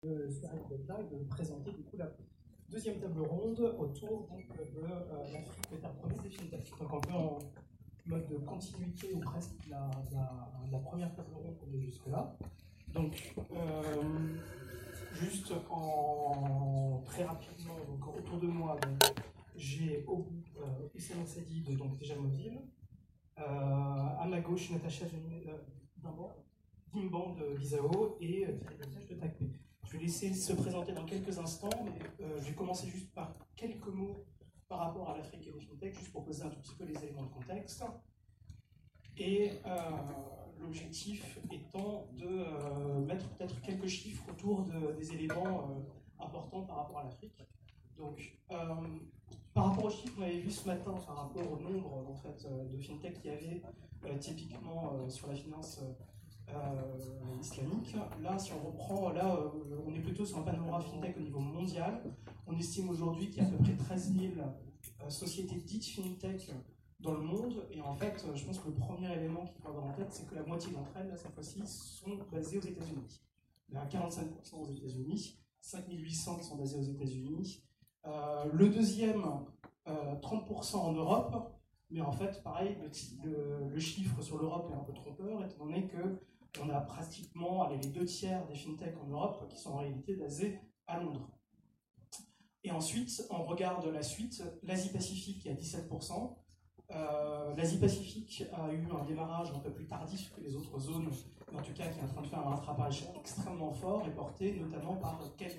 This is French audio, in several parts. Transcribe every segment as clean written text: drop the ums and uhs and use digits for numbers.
et de présenter du coup la deuxième table ronde autour donc, de l'Afrique des terres promises des fintechs. Donc un peu en mode de continuité ou presque la première table ronde qu'on a eu jusque-là. Donc juste très rapidement donc, autour de moi, j'ai au bout Oussama Sadid, donc déjà mobile. À ma gauche, Natacha Dimban de Bizao et Thierry Belzage de TACP. Je vais laisser se présenter dans quelques instants, mais je vais commencer juste par quelques mots par rapport à l'Afrique et les fintechs, juste pour poser un tout petit peu les éléments de contexte. Et l'objectif étant de mettre peut-être quelques chiffres autour des éléments importants par rapport à l'Afrique. Donc, par rapport aux chiffres qu'on avait vu ce matin, par rapport au nombre en fait, de fintech qu'il y avait typiquement sur la finance islamique, là, si on reprend, là, on est plutôt sur un panorama fintech au niveau mondial. On estime aujourd'hui qu'il y a à peu près 13 000 sociétés dites fintech dans le monde, et en fait, je pense que le premier élément qu'il faut avoir en tête, c'est que la moitié d'entre elles, là, cette fois-ci, sont basées aux États-Unis. Il y a 45% aux États-Unis, 5800 qui sont basés aux États-Unis. Le deuxième, 30% en Europe, mais en fait, pareil, le chiffre sur l'Europe est un peu trompeur, étant donné qu'on a pratiquement les 2/3 des fintechs en Europe qui sont en réalité basés à Londres. Et ensuite, on regarde la suite, l'Asie-Pacifique qui est à 17%. L'Asie-Pacifique a eu un démarrage un peu plus tardif que les autres zones, mais en tout cas qui est en train de faire un rattrapage extrêmement fort et porté notamment par quelques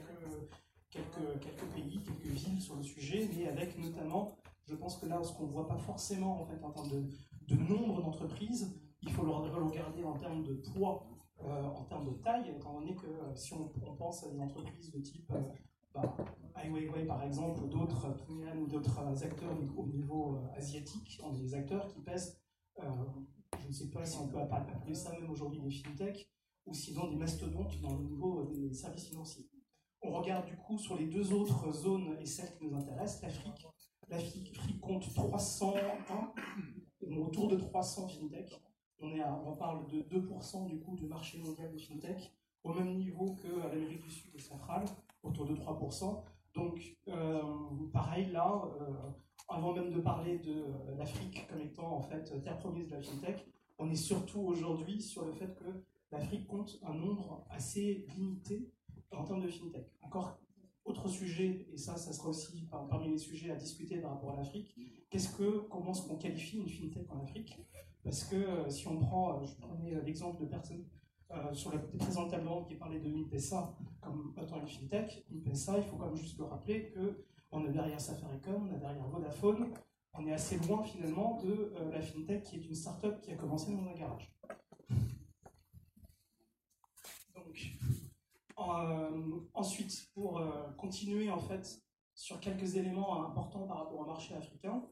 pays, quelques villes sur le sujet, mais avec notamment, je pense que là, ce qu'on ne voit pas forcément en, fait, en termes de nombre d'entreprises, il faut le regarder en termes de poids, en termes de taille, étant donné que si on pense à des entreprises de type Ai Weiwei par exemple, ou d'autres Ping'an ou d'autres acteurs au niveau asiatique, on a des acteurs qui pèsent, je ne sais pas si on peut appeler ça même aujourd'hui des fintech, ou sinon des mastodontes dans le niveau des services financiers. On regarde du coup sur les deux autres zones et celles qui nous intéressent, l'Afrique. L'Afrique compte 301, autour de 300 fintech. On parle de 2% du coup du marché mondial des fintech, au même niveau que l'Amérique du Sud et centrale, autour de 3%. Donc, pareil là, avant même de parler de l'Afrique comme étant en fait terre promise de la fintech, on est surtout aujourd'hui sur le fait que l'Afrique compte un nombre assez limité en termes de fintech. Encore autre sujet, et ça sera aussi parmi les sujets à discuter par rapport à l'Afrique, comment est-ce qu'on qualifie une fintech en Afrique? Parce que si on prend, je prenais l'exemple de personnes sur la présente table ronde qui parlait de M-Pesa comme étant une fintech. M-Pesa, il faut quand même juste le rappeler qu'on a derrière Safaricom, on a derrière Vodafone, on est assez loin finalement de la fintech qui est une start-up qui a commencé dans un garage. Donc, ensuite, pour continuer en fait sur quelques éléments importants par rapport au marché africain,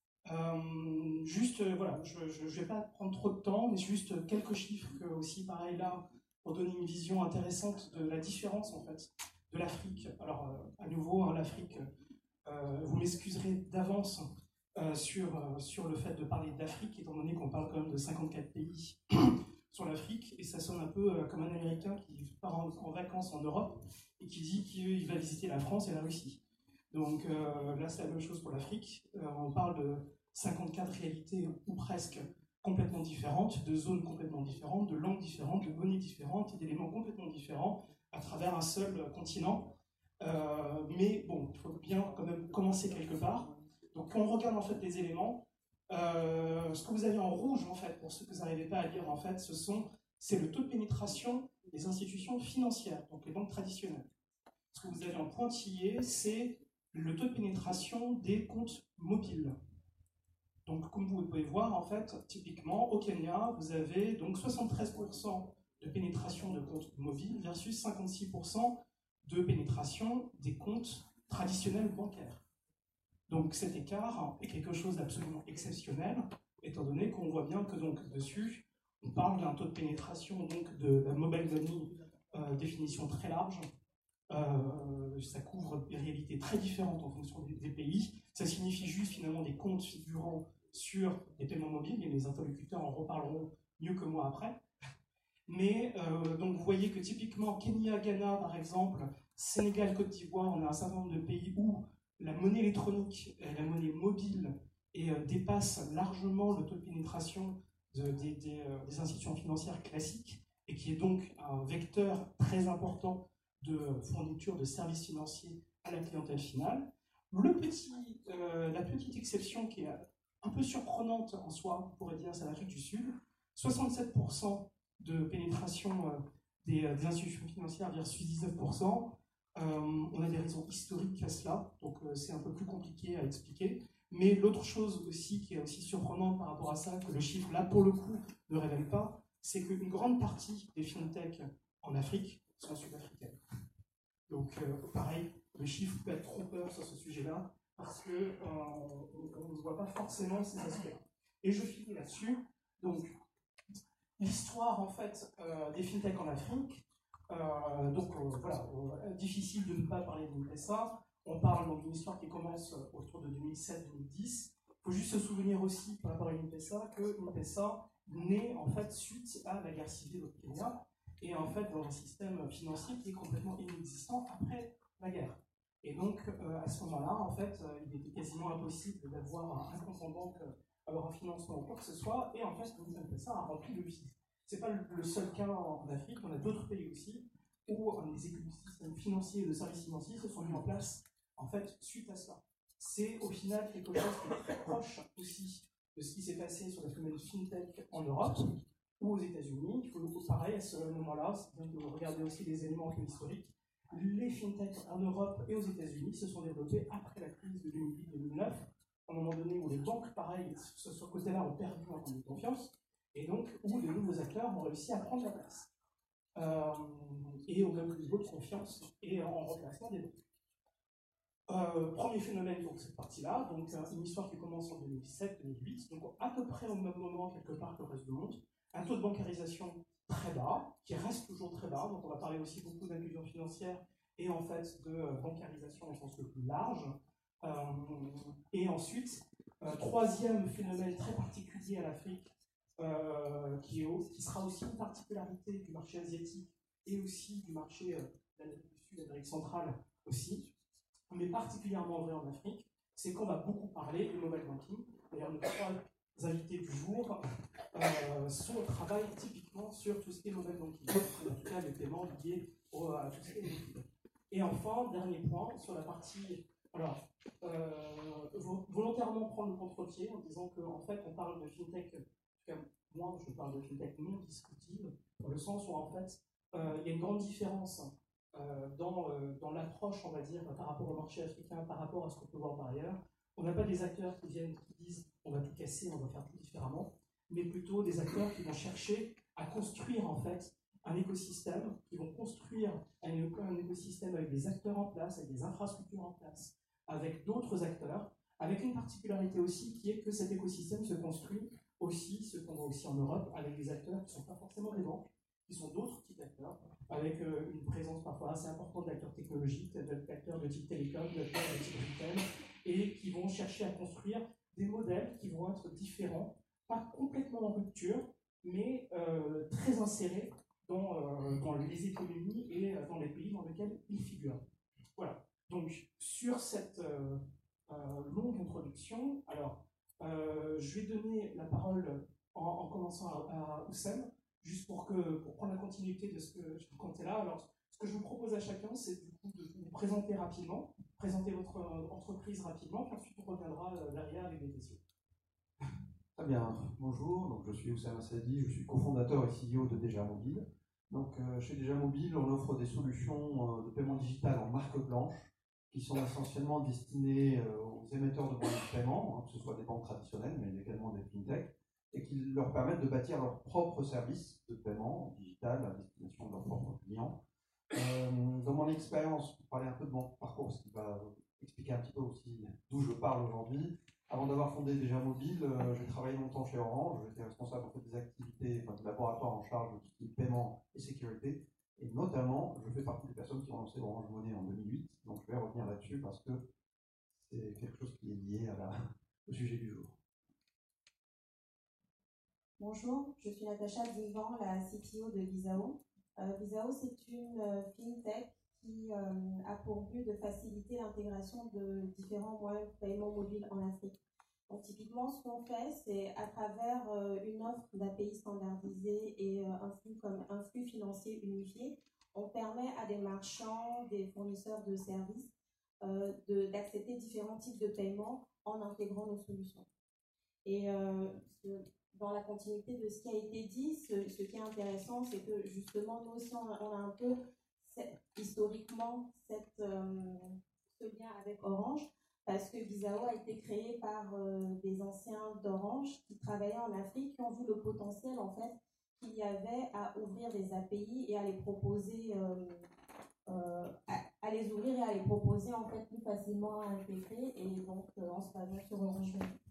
voilà, je ne vais pas prendre trop de temps, mais juste quelques chiffres aussi, pareil là, pour donner une vision intéressante de la différence en fait de l'Afrique. Alors, à nouveau, hein, l'Afrique, vous m'excuserez d'avance sur le fait de parler d'Afrique, étant donné qu'on parle quand même de 54 pays sur l'Afrique, et ça sonne un peu comme un Américain qui part en vacances en Europe et qui dit qu'il va visiter la France et la Russie. Donc là, c'est la même chose pour l'Afrique. On parle de 54 réalités ou presque complètement différentes, de zones complètement différentes, de langues différentes, de monnaies différentes et d'éléments complètement différents à travers un seul continent. Mais bon, il faut bien quand même commencer quelque part. Donc quand on regarde en fait les éléments, ce que vous avez en rouge en fait, pour ceux que vous n'arrivez pas à lire en fait, c'est le taux de pénétration des institutions financières, donc les banques traditionnelles. Ce que vous avez en pointillé, c'est le taux de pénétration des comptes mobiles. Donc, comme vous pouvez voir, en fait, typiquement, au Kenya, vous avez donc 73% de pénétration de comptes mobiles versus 56% de pénétration des comptes traditionnels bancaires. Donc, cet écart est quelque chose d'absolument exceptionnel, étant donné qu'on voit bien que donc dessus, on parle d'un taux de pénétration donc de la mobile money, définition très large. Ça couvre des réalités très différentes en fonction des pays. Ça signifie juste finalement des comptes figurant sur les paiements mobiles, et mes interlocuteurs en reparleront mieux que moi après. Mais donc vous voyez que typiquement Kenya, Ghana par exemple, Sénégal, Côte d'Ivoire, on a un certain nombre de pays où la monnaie électronique, la monnaie mobile dépasse largement le taux de pénétration des institutions financières classiques et qui est donc un vecteur très important de fourniture de services financiers à la clientèle finale. La petite exception qui est un peu surprenante en soi, on pourrait dire, c'est l'Afrique du Sud. 67% de pénétration des institutions financières versus 19%. On a des raisons historiques à cela, donc c'est un peu plus compliqué à expliquer. Mais l'autre chose aussi qui est aussi surprenante par rapport à ça, que le chiffre là pour le coup ne révèle pas, c'est qu'une grande partie des fintechs en Afrique sont sud-africaines. Donc pareil, le chiffre peut être trompeur sur ce sujet-là, parce qu'on ne voit pas forcément ces aspects. Et je finis là-dessus. Donc, l'histoire en fait des fintechs en Afrique, voilà, difficile de ne pas parler d'M-Pesa. On parle donc d'une histoire qui commence autour de 2007-2010. Il faut juste se souvenir aussi, par rapport à M-Pesa, que M-Pesa naît en fait suite à la guerre civile au Kenya, et en fait dans un système financier qui est complètement inexistant après la guerre. Et donc à ce moment-là, en fait, il était quasiment impossible d'avoir un compte en banque, avoir un financement ou quoi que ce soit, et en fait, M-Pesa a rempli le vide. Ce n'est pas le seul cas en Afrique, on a d'autres pays aussi où les écosystèmes financiers et de services financiers se sont mis en place en fait suite à cela. C'est au final quelque chose qui est très proche aussi de ce qui s'est passé sur le phénomène fintech en Europe ou aux États-Unis. Il faut pareil à ce moment-là, c'est bien que vous regardez aussi des éléments un peu historiques. Les fintechs en Europe et aux États-Unis se sont développés après la crise de 2008-2009, à un moment donné où les banques, pareil, sur ce côté-là, ont perdu un peu de confiance, et donc où de nouveaux acteurs ont réussi à prendre la place. Et au même niveau de confiance et en remplacement des banques. Premier phénomène, donc cette partie-là, donc une histoire qui commence en 2007-2008, donc à peu près au même moment quelque part que le reste du monde, un taux de bancarisation très bas, qui reste toujours très bas, donc on va parler aussi beaucoup d'inclusion financière et en fait de bancarisation au sens le plus large. Et ensuite, troisième phénomène très particulier à l'Afrique, qui sera aussi une particularité du marché asiatique et aussi du marché d'Amérique du Sud, d'Amérique centrale aussi, mais particulièrement vrai en Afrique, c'est qu'on va beaucoup parler du mobile banking. D'ailleurs, nos trois invités du jour travaillent typiquement sur tout ce qui est mobile banking, en tout cas les paiements liés à tout ce qui est liquide. Et enfin, dernier point, sur la partie... Alors, volontairement prendre le contre-pied en disant qu'en fait, on parle de fintech, en tout cas, moi, je parle de fintech non disruptive, dans le sens où, en fait, il y a une grande différence dans l'approche, on va dire, par rapport au marché africain, par rapport à ce qu'on peut voir par ailleurs. On n'a pas des acteurs qui viennent, qui disent on va tout casser, on va faire tout différemment, mais plutôt des acteurs qui vont chercher à construire en fait un écosystème, qui vont construire un écosystème avec des acteurs en place, avec des infrastructures en place, avec d'autres acteurs, avec une particularité aussi qui est que cet écosystème se construit aussi, ce qu'on voit aussi en Europe, avec des acteurs qui ne sont pas forcément des banques, qui sont d'autres types d'acteurs, avec une présence parfois assez importante d'acteurs technologiques, d'acteurs de type télécom, d'acteurs de type retail, et qui vont chercher à construire des modèles qui vont être différents, pas complètement en rupture, mais très insérés dans les économies et dans les pays dans lesquels ils figurent. Voilà. Donc, sur cette longue introduction, alors, je vais donner la parole en commençant à Oussem, juste pour prendre la continuité de ce que je racontais là. Alors, ce que je vous propose à chacun, c'est du coup de vous présenter rapidement, présenter votre entreprise rapidement, puis ensuite on reviendra derrière avec des questions. Très bien, bonjour, donc je suis Oussama Sadi, je suis cofondateur et CEO de Déjà Mobile. Donc chez Déjà Mobile, on offre des solutions de paiement digital en marque blanche qui sont essentiellement destinées aux émetteurs de moyens de paiement, que ce soit des banques traditionnelles, mais également des fintechs, et qui leur permettent de bâtir leur propre service de paiement digital à destination de leurs propres clients. Dans mon expérience, pour parler un peu de mon parcours, ce qui va expliquer un petit peu aussi d'où je parle aujourd'hui. Avant d'avoir fondé Déjà Mobile, j'ai travaillé longtemps chez Orange. J'étais responsable en fait, des activités, du laboratoire en charge de tout ce qui est paiement et sécurité. Et notamment, je fais partie des personnes qui ont lancé Orange Money en 2008. Donc je vais revenir là-dessus parce que c'est quelque chose qui est lié au sujet du jour. Bonjour, je suis Natacha Divan, la CTO de Visao. Visao, c'est une fintech qui a pour but de faciliter l'intégration de différents moyens de paiement mobile en Afrique. Donc, typiquement, ce qu'on fait, c'est à travers une offre d'API standardisée et un flux financier unifié, on permet à des marchands, des fournisseurs de services d'accepter différents types de paiements en intégrant nos solutions. Et dans la continuité de ce qui a été dit, ce qui est intéressant, c'est que justement, nous aussi, on a un peu historiquement ce lien avec Orange, parce que Visao a été créé par des anciens d'Orange qui travaillaient en Afrique, qui ont vu le potentiel en fait qu'il y avait à ouvrir des API et à les proposer, à les ouvrir et à les proposer en fait plus facilement à intégrer, et donc en se basant sur Orange.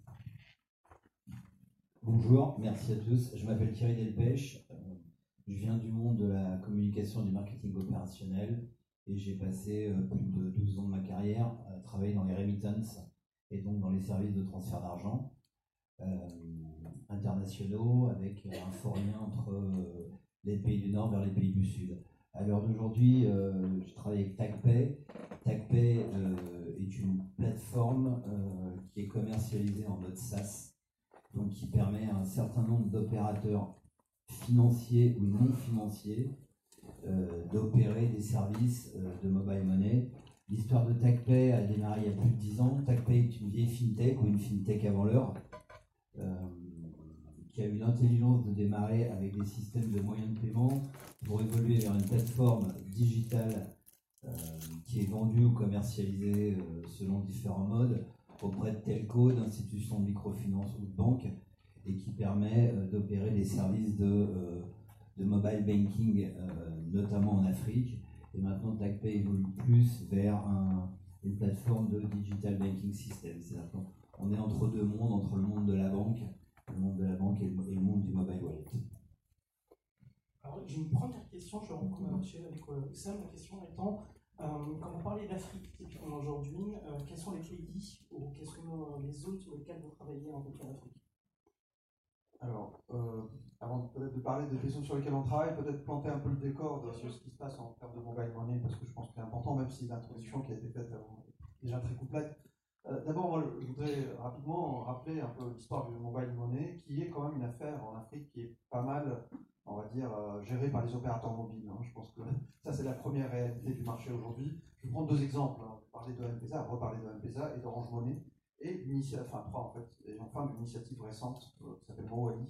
Bonjour, merci à tous. Je m'appelle Thierry Delpech. Je viens du monde de la communication et du marketing opérationnel et j'ai passé plus de 12 ans de ma carrière à travailler dans les remittances et donc dans les services de transfert d'argent internationaux avec un fort lien entre les pays du Nord vers les pays du Sud. À l'heure d'aujourd'hui, je travaille avec TagPay. TagPay est une plateforme qui est commercialisée en mode SaaS, donc qui permet à un certain nombre d'opérateurs financiers ou non financiers d'opérer des services de mobile money. L'histoire de TagPay a démarré il y a plus de 10 ans. TagPay est une vieille fintech ou une fintech avant l'heure qui a eu l'intelligence de démarrer avec des systèmes de moyens de paiement pour évoluer vers une plateforme digitale qui est vendue ou commercialisée selon différents modes auprès de telcos, d'institutions de microfinance ou de banques, et qui permet d'opérer des services de mobile banking, notamment en Afrique. Et maintenant, TagPay évolue plus vers une plateforme de digital banking system. C'est-à-dire qu'on est entre deux mondes, entre le monde de la banque et le monde du mobile wallet. Alors, j'ai une première question, je rencontre avec Sam, la question étant, quand vous parlez d'Afrique typiquement aujourd'hui, quels sont les pays ou quelles sont les zones sur lesquelles vous travaillez en Afrique? Alors, avant peut-être de parler des questions sur lesquelles on travaille, peut-être planter un peu le décor de ce qui se passe en termes de mobile money, parce que je pense que c'est important, même si l'introduction qui a été faite est déjà très complète. D'abord, moi, je voudrais rapidement rappeler un peu l'histoire du mobile money, qui est quand même une affaire en Afrique qui est pas mal, on va dire, gérée par les opérateurs mobiles. Je pense que ça, c'est la première réalité du marché aujourd'hui. Je vais prendre deux exemples. Parler de M-Pesa, reparler de M-Pesa et d'Orange Money, et trois en fait, et enfin d'une initiative récente qui s'appelle Mowali,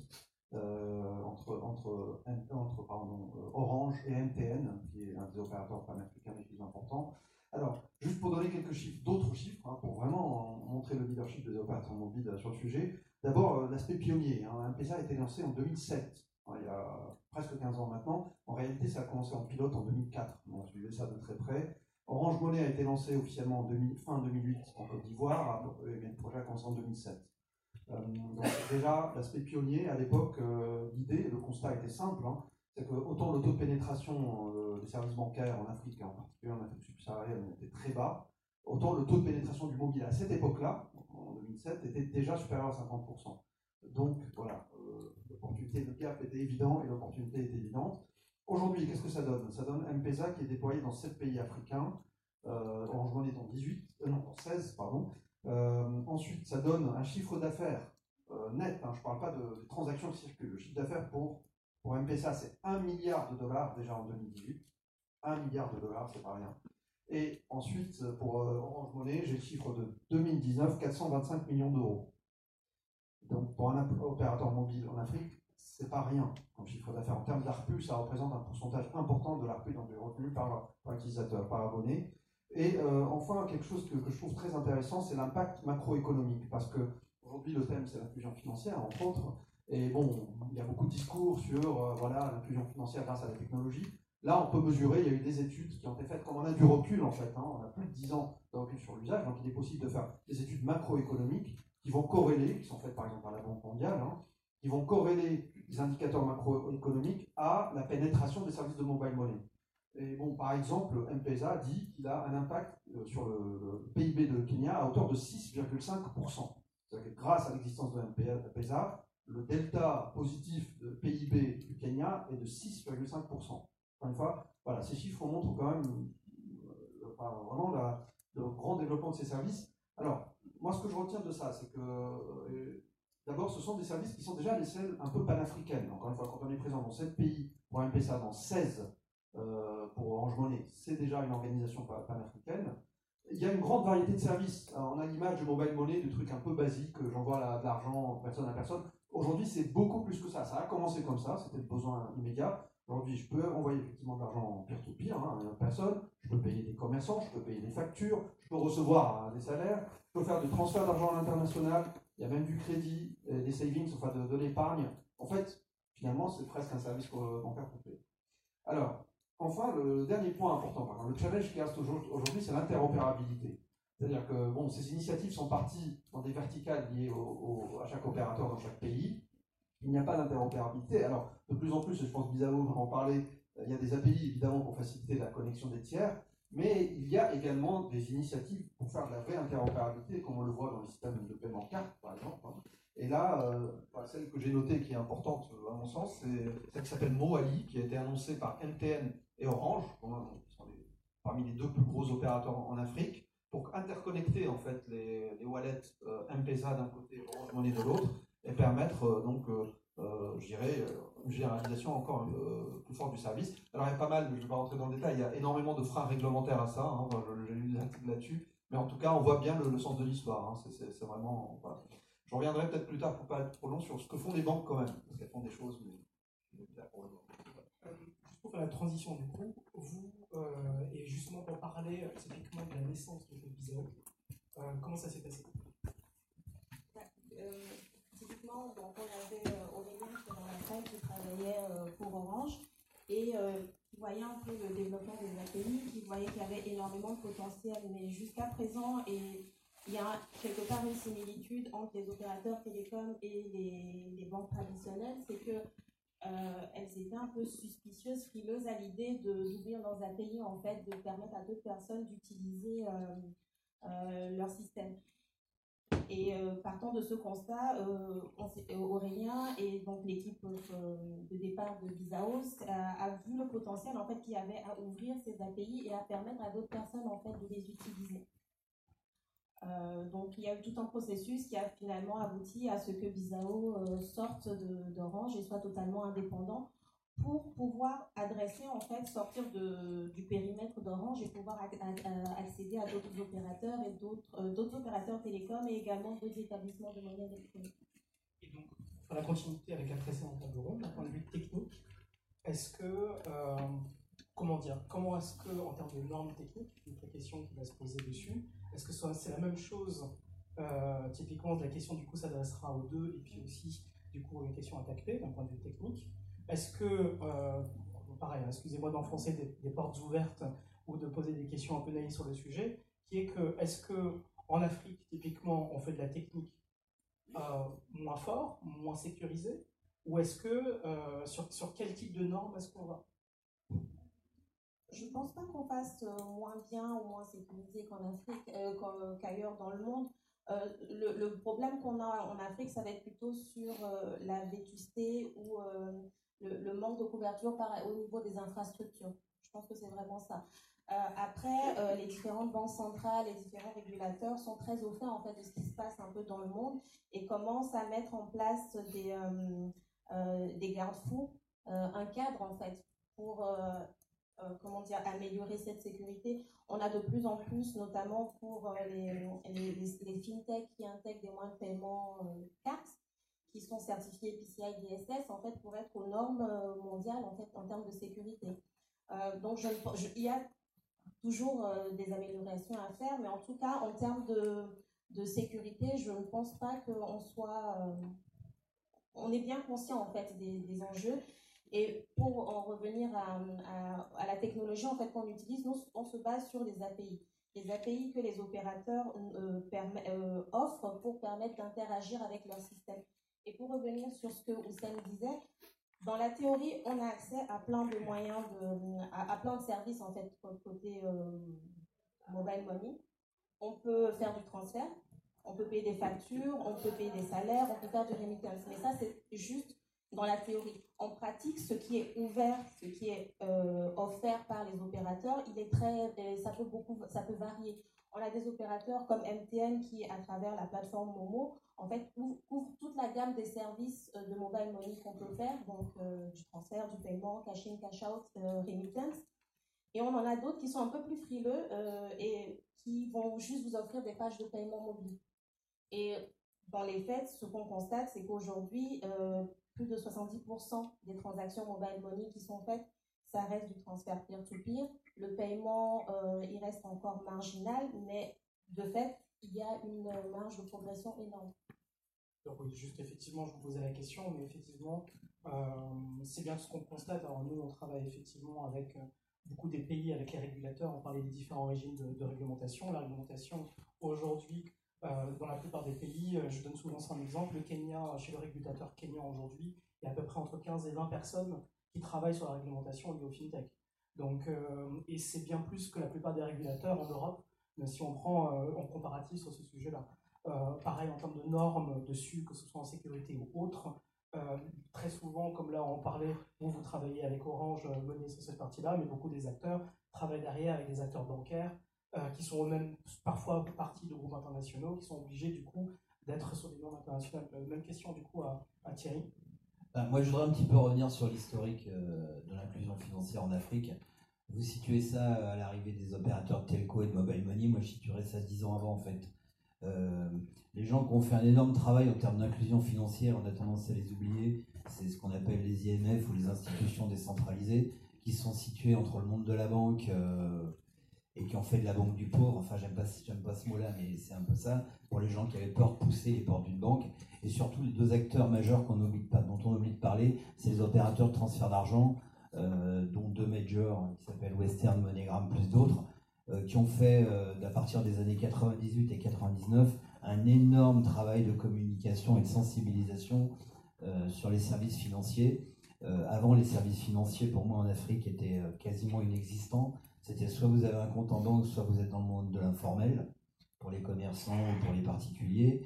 entre Orange et MTN, qui est un des opérateurs panafricains les plus importants. Alors, juste pour donner quelques chiffres, d'autres chiffres, pour vraiment montrer le leadership des opérateurs mobiles sur le sujet. D'abord, l'aspect pionnier. M-Pesa a été lancé en 2007, il y a presque 15 ans maintenant. En réalité, ça a commencé en pilote en 2004. On suivait ça de très près. Orange Money a été lancé officiellement fin 2008 en Côte d'Ivoire, mais le projet a commencé en 2007. Donc déjà, l'aspect pionnier, à l'époque, l'idée, le constat était simple, c'est que autant le taux de pénétration des services bancaires en Afrique, en particulier en Afrique subsaharienne, était très bas, autant le taux de pénétration du mobile à cette époque-là, en 2007, était déjà supérieur à 50%. Donc voilà, l'opportunité, le gap était évident et l'opportunité était évidente. Aujourd'hui, qu'est-ce que ça donne? Ça donne M-Pesa qui est déployé dans 7 pays africains, Orange Money dans 16, pardon. Ensuite, ça donne un chiffre d'affaires net, je ne parle pas de transactions qui circulent. Le chiffre d'affaires pour M-Pesa, c'est $1 milliard déjà en 2018. $1 milliard, c'est pas rien. Et ensuite, pour Orange Money, j'ai le chiffre de 2019, 425 millions d'euros. Donc, pour un opérateur mobile en Afrique, c'est pas rien comme chiffre d'affaires. En termes d'ARPU, ça représente un pourcentage important de l'ARPU, donc du revenu par utilisateur, par abonné. Et enfin, quelque chose que je trouve très intéressant, c'est l'impact macroéconomique, parce que aujourd'hui le thème c'est l'inclusion financière, entre autres. Et bon, il y a beaucoup de discours sur l'inclusion financière grâce à la technologie. Là, on peut mesurer, il y a eu des études qui ont été faites, comme on a du recul en fait, on a plus de 10 ans de recul sur l'usage, donc il est possible de faire des études macroéconomiques qui vont corréler, qui sont faites par exemple par la Banque mondiale, qui vont corréler les indicateurs macroéconomiques à la pénétration des services de mobile money. Et bon, par exemple, M-Pesa dit qu'il a un impact sur le PIB de Kenya à hauteur de 6,5%. C'est-à-dire que grâce à l'existence de M-Pesa, le delta positif de PIB du Kenya est de 6,5%. Encore une fois, voilà, ces chiffres montrent quand même vraiment le grand développement de ces services. Alors, moi, ce que je retiens de ça, c'est que d'abord, ce sont des services qui sont déjà à l'échelle un peu panafricaine. Encore une fois, quand on est présent dans 7 pays pour M-Pesa, dans 16 pour Orange Money, c'est déjà une organisation panafricaine. Il y a une grande variété de services. Alors, on a l'image de mobile money, de trucs un peu basiques, j'envoie de l'argent personne à personne. Aujourd'hui, c'est beaucoup plus que ça. Ça a commencé comme ça, c'était le besoin immédiat. Aujourd'hui, je peux envoyer effectivement de l'argent en peer-to-peer à une personne, je peux payer des commerçants, je peux payer des factures, je peux recevoir des salaires, je peux faire des transferts d'argent à l'international, il y a même du crédit, des savings, enfin de l'épargne. En fait, finalement, c'est presque un service bancaire complet. Alors, enfin, le dernier point important, par exemple, le challenge qui reste aujourd'hui, c'est l'interopérabilité. C'est-à-dire que bon, ces initiatives sont parties dans des verticales liées à chaque opérateur dans chaque pays. Il n'y a pas d'interopérabilité. Alors, de plus en plus, et je pense que Bizao va en parler, il y a des API évidemment pour faciliter la connexion des tiers, mais il y a également des initiatives pour faire de la vraie interopérabilité, comme on le voit dans les systèmes de paiement carte, par exemple. Et là, celle que j'ai notée qui est importante à mon sens, c'est celle qui s'appelle Moali, qui a été annoncée par MTN et Orange, qui sont parmi les deux plus gros opérateurs en Afrique, pour interconnecter en fait les wallets M-Pesa d'un côté et Orange Money de l'autre, et permettre je dirais, une généralisation encore plus forte du service. Alors il y a pas mal, je ne vais pas rentrer dans le détail, il y a énormément de freins réglementaires à ça, hein, j'ai lu des articles là-dessus, mais en tout cas on voit bien le sens de l'histoire, hein, c'est vraiment... Voilà. Je reviendrai peut-être plus tard pour pas être trop long sur ce que font les banques quand même, parce qu'elles font des choses, mais... Juste pour faire la transition du coup, vous, et justement pour parler typiquement de la naissance de Bizao, comment ça s'est passé? Typiquement, donc on avait Aurélien qui est dans la salle qui travaillait pour Orange et qui voyait un peu le développement des API, qui voyait qu'il y avait énormément de potentiel, mais jusqu'à présent, et il y a quelque part une similitude entre les opérateurs télécoms et les banques traditionnelles, c'est que elles étaient un peu suspicieuses, frileuses à l'idée d'ouvrir leurs API, en fait, de permettre à d'autres personnes d'utiliser leur système. Et partant de ce constat, Aurélien et donc l'équipe de départ de Bizao a vu le potentiel en fait qu'il y avait à ouvrir ces API et à permettre à d'autres personnes en fait de les utiliser. Donc il y a eu tout un processus qui a finalement abouti à ce que Bizao sorte d'Orange et soit totalement indépendant pour pouvoir adresser, en fait, sortir du périmètre d'Orange et pouvoir accéder à d'autres opérateurs et d'autres opérateurs télécoms et également d'autres établissements de monnaie électronique. Et donc, pour la continuité avec la précédente table ronde, d'un point de vue technique, est-ce que, comment est-ce que, en termes de normes techniques, une question qui va se poser dessus, est-ce que c'est la même chose, typiquement, la question du coup s'adressera aux deux, et puis aussi, du coup, une question à TACP, d'un point de vue technique. Est-ce que, pareil, excusez-moi d'enfoncer des portes ouvertes ou de poser des questions un peu naïves sur le sujet, qui est que, est-ce que en Afrique, typiquement, on fait de la technique moins fort, moins sécurisée, ou est-ce que, sur quel type de normes est-ce qu'on va? Je ne pense pas qu'on fasse moins bien ou moins sécurisé qu'en Afrique, qu'ailleurs dans le monde. Le problème qu'on a en Afrique, ça va être plutôt sur la vétusté ou le manque de couverture au niveau des infrastructures. Je pense que c'est vraiment ça. Après, les différentes banques centrales, les différents régulateurs sont très au fait en fait de ce qui se passe un peu dans le monde et commencent à mettre en place des garde-fous, un cadre en fait pour améliorer cette sécurité. On a de plus en plus, notamment pour les fintechs qui intègrent des moyens de paiement cartes, qui sont certifiés PCI DSS en fait pour être aux normes mondiales en fait en termes de sécurité. Donc il y a toujours des améliorations à faire, mais en tout cas en termes de sécurité, je ne pense pas qu'on soit on est bien conscient en fait des enjeux. Et pour en revenir à la technologie en fait qu'on utilise, nous on se base sur les API. Les API que les opérateurs offrent pour permettre d'interagir avec leur système. Et pour revenir sur ce que Oussem disait, dans la théorie, on a accès à plein de moyens, à plein de services en fait côté mobile money. On peut faire du transfert, On peut payer des factures, on peut payer des salaires, on peut faire du remittance. Mais ça, c'est juste dans la théorie. En pratique, ce qui est ouvert, ce qui est offert par les opérateurs, ça peut varier. On a des opérateurs comme MTN qui, à travers la plateforme Momo, en fait, ouvre toute la gamme des services de mobile money qu'on peut faire, donc du transfert, du paiement, cash in, cash out, remittance. Et on en a d'autres qui sont un peu plus frileux et qui vont juste vous offrir des pages de paiement mobile. Et dans les faits, ce qu'on constate, c'est qu'aujourd'hui, plus de 70% des transactions mobile money qui sont faites, ça reste du transfert peer-to-peer. Le paiement, il reste encore marginal, mais de fait, il y a une marge de progression énorme. Donc oui, juste effectivement, je vous posais la question, mais effectivement, c'est bien ce qu'on constate. Alors nous, on travaille effectivement avec beaucoup des pays, avec les régulateurs. On parlait des différents régimes de réglementation. La réglementation, aujourd'hui, dans la plupart des pays, je donne souvent ça en exemple, le Kenya, chez le régulateur kenyan aujourd'hui, il y a à peu près entre 15 et 20 personnes qui travaillent sur la réglementation liée au fintech. Donc, et c'est bien plus que la plupart des régulateurs en Europe, mais si on prend en comparatif sur ce sujet-là. Pareil en termes de normes dessus, que ce soit en sécurité ou autre, très souvent, comme là on parlait, vous travaillez avec Orange Money sur cette partie-là, mais beaucoup des acteurs travaillent derrière avec des acteurs bancaires qui sont eux-mêmes parfois partie de groupes internationaux, qui sont obligés du coup d'être sur des normes internationales. Même question du coup à Thierry. Moi je voudrais un petit peu revenir sur l'historique de l'inclusion financière en Afrique. Vous situez ça à l'arrivée des opérateurs de telco et de mobile money, moi je situerais ça 10 ans avant en fait. Les gens qui ont fait un énorme travail en termes d'inclusion financière, on a tendance à les oublier, c'est ce qu'on appelle les IMF ou les institutions décentralisées, qui sont situées entre le monde de la banque et qui ont fait de la banque du pauvre. Enfin, j'aime pas ce mot-là, mais c'est un peu ça, pour les gens qui avaient peur de pousser les portes d'une banque. Et surtout, les deux acteurs majeurs dont on oublie de parler, c'est les opérateurs de transfert d'argent, dont deux majors qui s'appellent Western, MoneyGram, plus d'autres, qui ont fait, à partir des années 98 et 99, un énorme travail de communication et de sensibilisation sur les services financiers. Avant, les services financiers, pour moi, en Afrique, étaient quasiment inexistants. C'était soit vous avez un compte en banque, soit vous êtes dans le monde de l'informel, pour les commerçants ou pour les particuliers.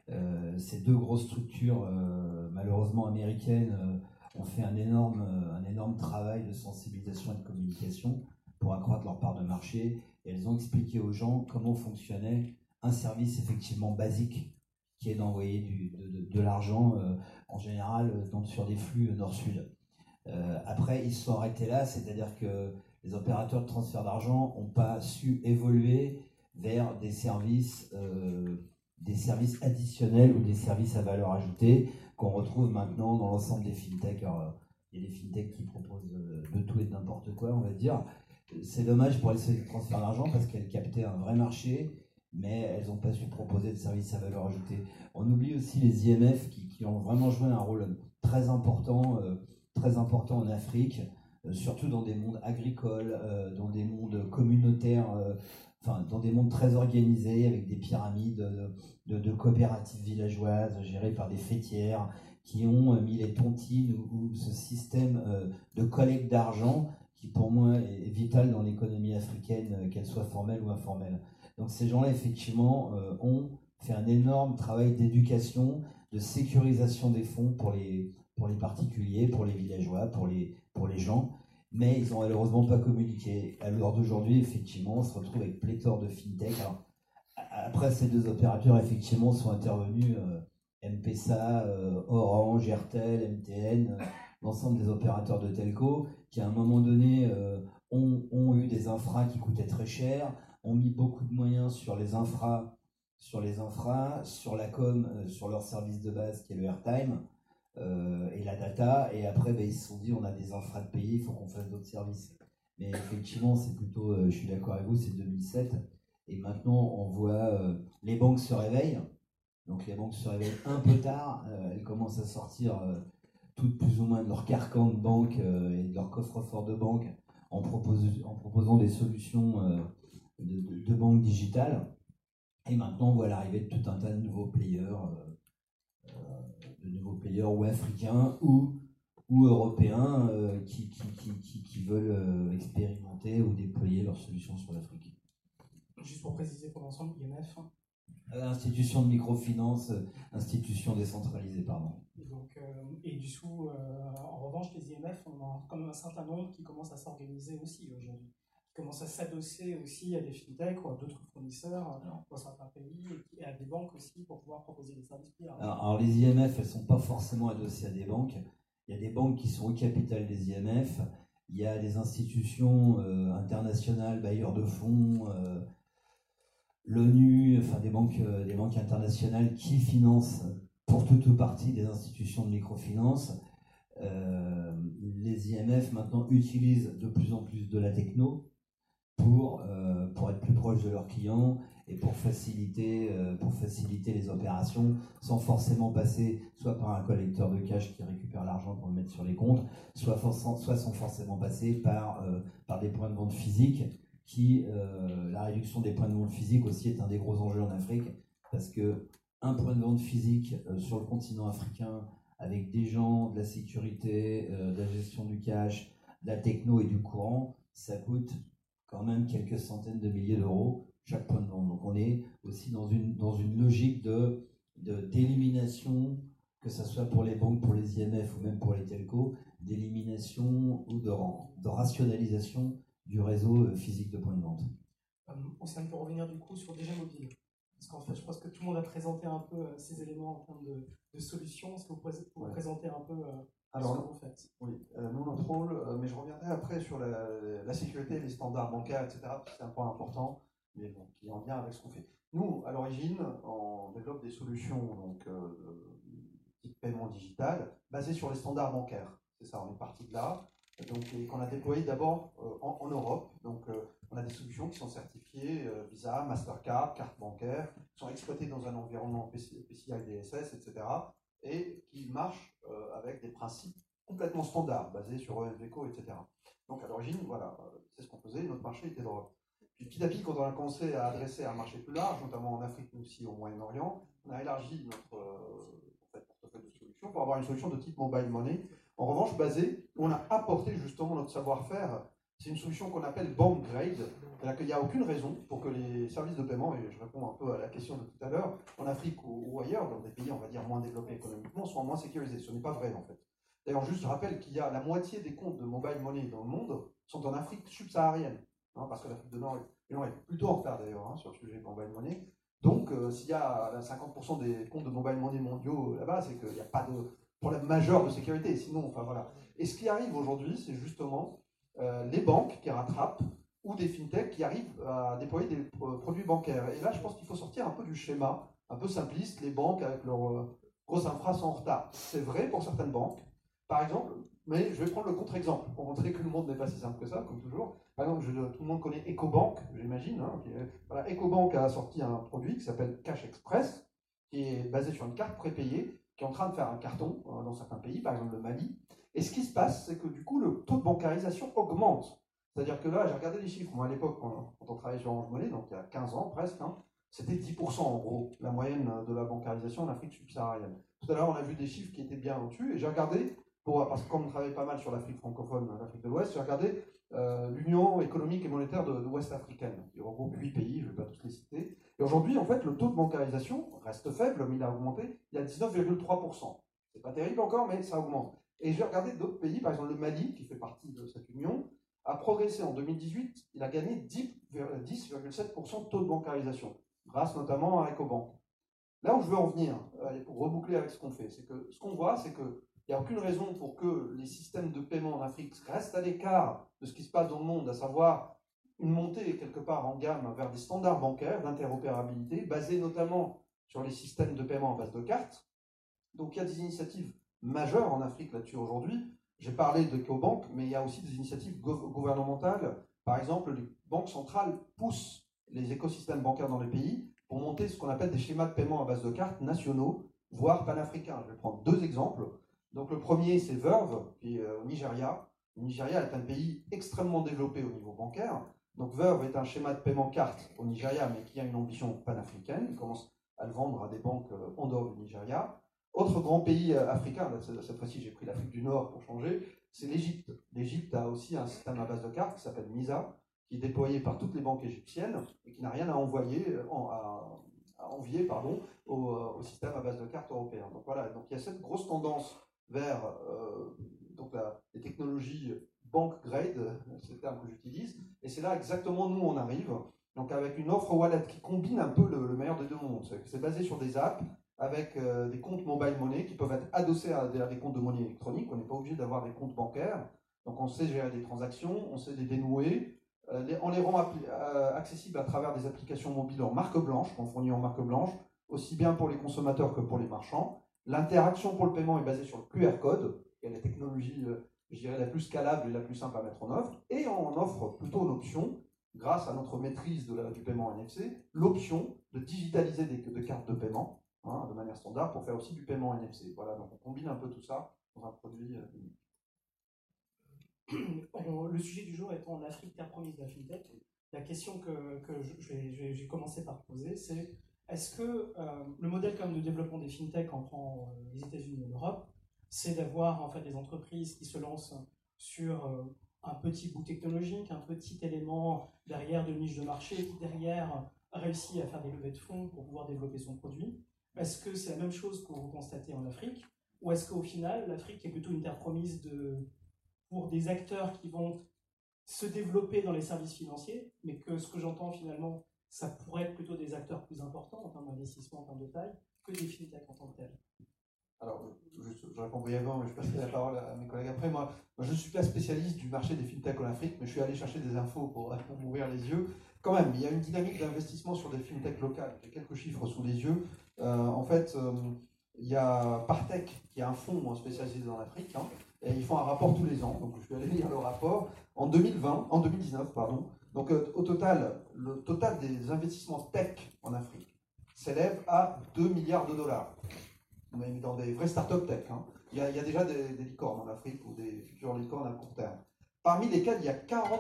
Ces deux grosses structures, malheureusement américaines, ont fait un énorme travail de sensibilisation et de communication pour accroître leur part de marché. Et elles ont expliqué aux gens comment fonctionnait un service effectivement basique, qui est d'envoyer de l'argent, en général sur des flux nord-sud. Après, ils se sont arrêtés là, c'est-à-dire que les opérateurs de transfert d'argent n'ont pas su évoluer vers des services additionnels ou des services à valeur ajoutée qu'on retrouve maintenant dans l'ensemble des fintechs. Alors, il y a des fintechs qui proposent de tout et de n'importe quoi, on va dire. C'est dommage pour les sociétés de transfert d'argent parce qu'elles captaient un vrai marché, mais elles n'ont pas su proposer de services à valeur ajoutée. On oublie aussi les IMF qui ont vraiment joué un rôle très important en Afrique, surtout dans des mondes agricoles, dans des mondes communautaires, dans des mondes très organisés avec des pyramides de coopératives villageoises gérées par des fêtières qui ont mis les tontines ou ce système de collecte d'argent qui pour moi est vital dans l'économie africaine, qu'elle soit formelle ou informelle. Donc ces gens-là, effectivement, ont fait un énorme travail d'éducation, de sécurisation des fonds pour les particuliers, pour les villageois, pour les gens, mais ils n'ont malheureusement pas communiqué. À l'heure d'aujourd'hui, effectivement, on se retrouve avec pléthore de fintech. Alors, après, ces deux opérateurs, effectivement, sont intervenus, M-Pesa, Orange, Airtel, MTN, l'ensemble des opérateurs de telco, qui à un moment donné ont eu des infras qui coûtaient très cher, ont mis beaucoup de moyens sur les infras, sur la com, sur leur service de base qui est le airtime et la data, et après ils se sont dit on a des infras de payer, il faut qu'on fasse d'autres services. Mais effectivement, c'est plutôt, je suis d'accord avec vous, c'est 2007, et maintenant on voit les banques se réveillent. Donc les banques se réveillent un peu tard, elles commencent à sortir toutes plus ou moins de leur carcan de banque et de leur coffre-fort de banque en proposant des solutions de banque digitale. Et maintenant on voit l'arrivée de tout un tas de nouveaux players, ou africains ou européens qui veulent expérimenter ou déployer leurs solutions sur l'Afrique. Juste pour préciser pour l'ensemble, IMF, Institution de microfinance, institution décentralisée, pardon. Et, donc, en revanche, les IMF, on a quand même un certain nombre qui commencent à s'organiser aussi aujourd'hui. Qui commencent à s'adosser aussi à des fintechs ou à d'autres fournisseurs dans certains pays et à des banques aussi pour pouvoir proposer des services plus larges. Alors les IMF, elles ne sont pas forcément adossées à des banques. Il y a des banques qui sont au capital des IMF. Il y a des institutions internationales, bailleurs de fonds, l'ONU, enfin des banques internationales qui financent pour toute ou partie des institutions de microfinance. Les IMF maintenant utilisent de plus en plus de la techno pour être plus proche de leurs clients et pour faciliter les opérations sans forcément passer soit par un collecteur de cash qui récupère l'argent pour le mettre sur les comptes, soit sans forcément passer par des points de vente physiques la réduction des points de vente physiques aussi est un des gros enjeux en Afrique parce que un point de vente physique sur le continent africain avec des gens, de la sécurité, de la gestion du cash, de la techno et du courant, ça coûte quand même quelques centaines de milliers d'euros chaque point de vente. Donc on est aussi dans une logique d'élimination, que ce soit pour les banques, pour les IMF ou même pour les telcos, d'élimination ou de rationalisation du réseau physique de points de vente. On peut revenir du coup sur Déjà Mobile. Parce qu'en fait, je pense que tout le monde a présenté un peu ces éléments en termes de solutions. Est-ce que vous pouvez présenter un peu ce que vous faites? Oui, nous, notre rôle, mais je reviendrai après sur la sécurité, les standards bancaires, etc. C'est un point important, mais bon, qui est en lien avec ce qu'on fait. Nous, à l'origine, on développe des solutions type paiement digital basées sur les standards bancaires. C'est ça, on est parti de là. Donc, et qu'on a déployé d'abord en Europe. Donc, on a des solutions qui sont certifiées Visa, Mastercard, carte bancaire, qui sont exploitées dans un environnement PCI DSS, etc. et qui marchent avec des principes complètement standards, basés sur EMVCO, etc. Donc, à l'origine, voilà, c'est ce qu'on faisait. Notre marché était l'Europe. Puis, petit à petit, quand on a commencé à adresser un marché plus large, notamment en Afrique, mais aussi au Moyen-Orient, on a élargi notre portefeuille de solutions pour avoir une solution de type mobile money. En revanche, on a apporté justement notre savoir-faire. C'est une solution qu'on appelle bank grade, c'est-à-dire qu'il n'y a aucune raison pour que les services de paiement, et je réponds un peu à la question de tout à l'heure, en Afrique ou ailleurs, dans des pays, on va dire, moins développés économiquement, soient moins sécurisés. Ce n'est pas vrai, en fait. D'ailleurs, juste je rappelle qu'il y a la moitié des comptes de mobile money dans le monde sont en Afrique subsaharienne, parce que l'Afrique du Nord est plutôt en retard, d'ailleurs, sur le sujet de mobile money. Donc, s'il y a 50% des comptes de mobile money mondiaux là-bas, c'est qu'il n'y a pas de problème majeur de sécurité. Sinon, enfin voilà. Et ce qui arrive aujourd'hui, c'est justement les banques qui rattrapent ou des fintechs qui arrivent à déployer des produits bancaires. Et là, je pense qu'il faut sortir un peu du schéma, un peu simpliste, les banques avec leurs grosses infra sont en retard. C'est vrai pour certaines banques, par exemple, mais je vais prendre le contre-exemple pour montrer que le monde n'est pas si simple que ça, comme toujours. Par exemple, tout le monde connaît EcoBank, j'imagine. Voilà, EcoBank a sorti un produit qui s'appelle Cash Express, qui est basé sur une carte prépayée, qui est en train de faire un carton dans certains pays, par exemple le Mali. Et ce qui se passe, c'est que du coup, le taux de bancarisation augmente. C'est-à-dire que là, j'ai regardé les chiffres. Moi, à l'époque, quand on travaillait sur Orange Money, donc il y a 15 ans presque, c'était 10% en gros, la moyenne de la bancarisation en Afrique subsaharienne. Tout à l'heure, on a vu des chiffres qui étaient bien au-dessus, et j'ai regardé, parce que comme on travaille pas mal sur l'Afrique francophone, l'Afrique de l'Ouest, j'ai regardé l'Union économique et monétaire de l'Ouest africaine, qui regroupe 8 pays, je ne vais pas tous les citer. Et aujourd'hui, en fait, le taux de bancarisation reste faible, mais il a augmenté, il y a 19,3%. C'est pas terrible encore, mais ça augmente. Et j'ai regardé d'autres pays, par exemple le Mali, qui fait partie de cette union, a progressé en 2018, il a gagné 10,7% de taux de bancarisation, grâce notamment à EcoBank. Là où je veux en venir, pour reboucler avec ce qu'on fait, c'est que ce qu'on voit, c'est qu'il n'y a aucune raison pour que les systèmes de paiement en Afrique restent à l'écart de ce qui se passe dans le monde, à savoir une montée quelque part en gamme vers des standards bancaires d'interopérabilité, basés notamment sur les systèmes de paiement à base de cartes. Donc il y a des initiatives majeures en Afrique là-dessus aujourd'hui. J'ai parlé de EcoBank, mais il y a aussi des initiatives gouvernementales. Par exemple, les banques centrales poussent les écosystèmes bancaires dans les pays pour monter ce qu'on appelle des schémas de paiement à base de cartes nationaux, voire panafricains. Je vais prendre deux exemples. Donc le premier, c'est Verve, qui est au Nigeria. Le Nigeria est un pays extrêmement développé au niveau bancaire. Donc Verve est un schéma de paiement carte au Nigeria, mais qui a une ambition panafricaine. Il commence à le vendre à des banques en dehors du Nigeria. Autre grand pays africain, cette fois-ci j'ai pris l'Afrique du Nord pour changer, c'est l'Égypte. L'Égypte a aussi un système à base de cartes qui s'appelle MISA, qui est déployé par toutes les banques égyptiennes et qui n'a rien à envoyer envier au système à base de cartes européen. Donc voilà, donc il y a cette grosse tendance vers les technologies bank grade, c'est le terme que j'utilise, et c'est là exactement où on arrive. Donc avec une offre wallet qui combine un peu le meilleur des deux mondes. C'est basé sur des apps avec des comptes mobile money qui peuvent être adossés à des comptes de monnaie électronique. On n'est pas obligé d'avoir des comptes bancaires. Donc on sait gérer des transactions, on sait les dénouer. On les rend accessibles à travers des applications mobiles en marque blanche, qu'on fournit en marque blanche, aussi bien pour les consommateurs que pour les marchands. L'interaction pour le paiement est basée sur le QR code, qui est la technologie, je dirais, la plus scalable et la plus simple à mettre en œuvre. Et on offre plutôt une option, grâce à notre maîtrise du paiement NFC, l'option de digitaliser des cartes de paiement de manière standard pour faire aussi du paiement NFC. Voilà, donc on combine un peu tout ça dans un produit unique. Le sujet du jour étant l'Afrique, terre promise de la FinTech, la question que j'ai commencé par poser, c'est est-ce que le modèle comme de développement des FinTech, on prend les États-Unis et l'Europe, c'est d'avoir en fait des entreprises qui se lancent sur un petit bout technologique, un petit élément derrière de niche de marché, qui derrière réussit à faire des levées de fonds pour pouvoir développer son produit. Est-ce que c'est la même chose que vous constatez en Afrique, ou est-ce qu'au final, l'Afrique est plutôt une terre promise pour des acteurs qui vont se développer dans les services financiers, mais que ce que j'entends finalement, ça pourrait être plutôt des acteurs plus importants en termes d'investissement, en termes de taille, que des fintech en tant que tels? Alors, je réponds brièvement, mais je passerai la parole à mes collègues après. Moi, je ne suis pas spécialiste du marché des fintech en Afrique, mais je suis allé chercher des infos pour m'ouvrir les yeux. Quand même, il y a une dynamique d'investissement sur des fintech locales. J'ai quelques chiffres sous les yeux. En fait, il y a Partech, qui est un fonds spécialisé dans l'Afrique, et ils font un rapport tous les ans. Donc, je suis allé lire le rapport. En 2019, pardon. Donc, au total, le total des investissements tech en Afrique s'élève à 2 milliards de dollars. On est dans des vraies startups tech. Il y a déjà des licornes en Afrique ou des futures licornes à court terme. Parmi lesquelles il y a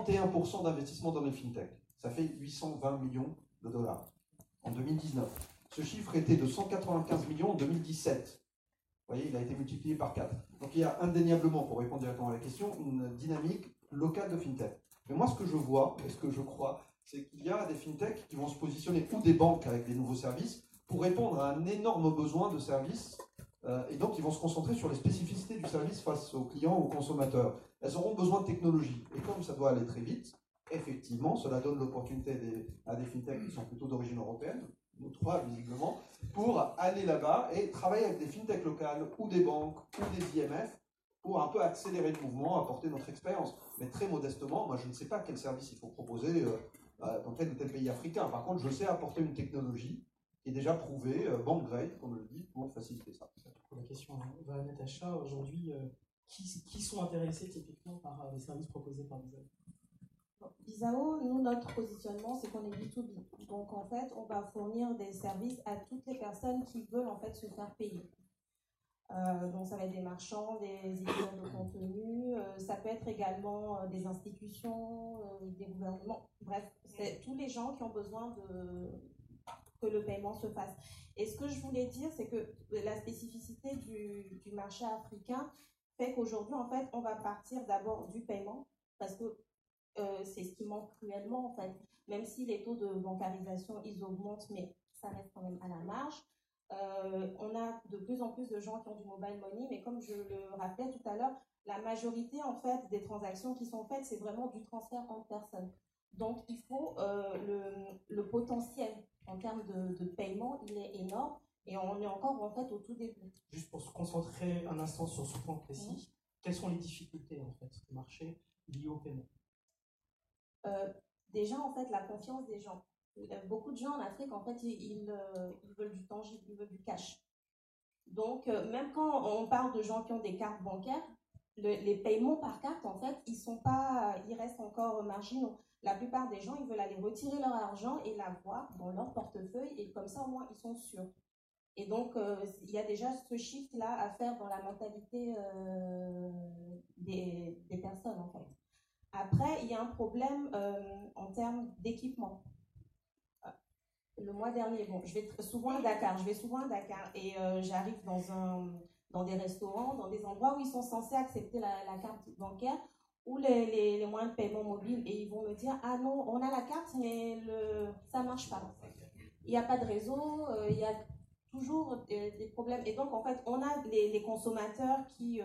41% d'investissement dans les fintech. Ça fait 820 millions de dollars en 2019. Ce chiffre était de 195 millions en 2017. Vous voyez, il a été multiplié par 4. Donc il y a indéniablement, pour répondre directement à la question, une dynamique locale de fintech. Mais moi, ce que je vois et ce que je crois, c'est qu'il y a des fintech qui vont se positionner, ou des banques avec des nouveaux services, pour répondre à un énorme besoin de services. Et donc, ils vont se concentrer sur les spécificités du service face aux clients ou aux consommateurs. Elles auront besoin de technologie. Et comme ça doit aller très vite, effectivement, cela donne l'opportunité à des fintechs qui sont plutôt d'origine européenne, nous trois visiblement, pour aller là-bas et travailler avec des fintechs locales ou des banques ou des IMF pour un peu accélérer le mouvement, apporter notre expérience. Mais très modestement, moi je ne sais pas quel service il faut proposer dans tel ou tel pays africain. Par contre, je sais apporter une technologie qui est déjà prouvée, bank grade, comme on le dit, pour faciliter ça. La question va à Natacha. Aujourd'hui, qui sont intéressés typiquement par les services proposés par Bizao? Bizao, nous, notre positionnement, c'est qu'on est B2B. Donc, en fait, on va fournir des services à toutes les personnes qui veulent, en fait, se faire payer. Donc, ça va être des marchands, des éditeurs de contenu, ça peut être également des institutions, des gouvernements. Bref, c'est tous les gens qui ont besoin que le paiement se fasse. Et ce que je voulais dire, c'est que la spécificité du marché africain fait qu'aujourd'hui, en fait, on va partir d'abord du paiement, parce que c'est ce qui manque cruellement, en fait. Même si les taux de bancarisation, ils augmentent, mais ça reste quand même à la marge. On a de plus en plus de gens qui ont du mobile money, mais comme je le rappelais tout à l'heure, la majorité, en fait, des transactions qui sont faites, c'est vraiment du transfert entre personnes. Donc, il faut le potentiel en termes de paiement, il est énorme et on est encore en fait au tout début. Juste pour se concentrer un instant sur ce point précis, quelles sont les difficultés en fait du marché liées au paiement? Déjà en fait la confiance des gens. Beaucoup de gens en Afrique en fait ils veulent du tangible, ils veulent du cash. Donc même quand on parle de gens qui ont des cartes bancaires, les paiements par carte en fait ils restent encore marginaux. La plupart des gens, ils veulent aller retirer leur argent et l'avoir dans leur portefeuille et comme ça, au moins, ils sont sûrs. Et donc, il y a déjà ce shift-là à faire dans la mentalité des personnes, en fait. Après, il y a un problème en termes d'équipement. Le mois dernier, je vais souvent à Dakar, et j'arrive dans des restaurants, dans des endroits où ils sont censés accepter la carte bancaire ou les moyens de paiement mobile et ils vont me dire ah non on a la carte mais ça marche pas. il n'y a pas de réseau, il y a toujours des problèmes. Et donc, en fait, on a les consommateurs qui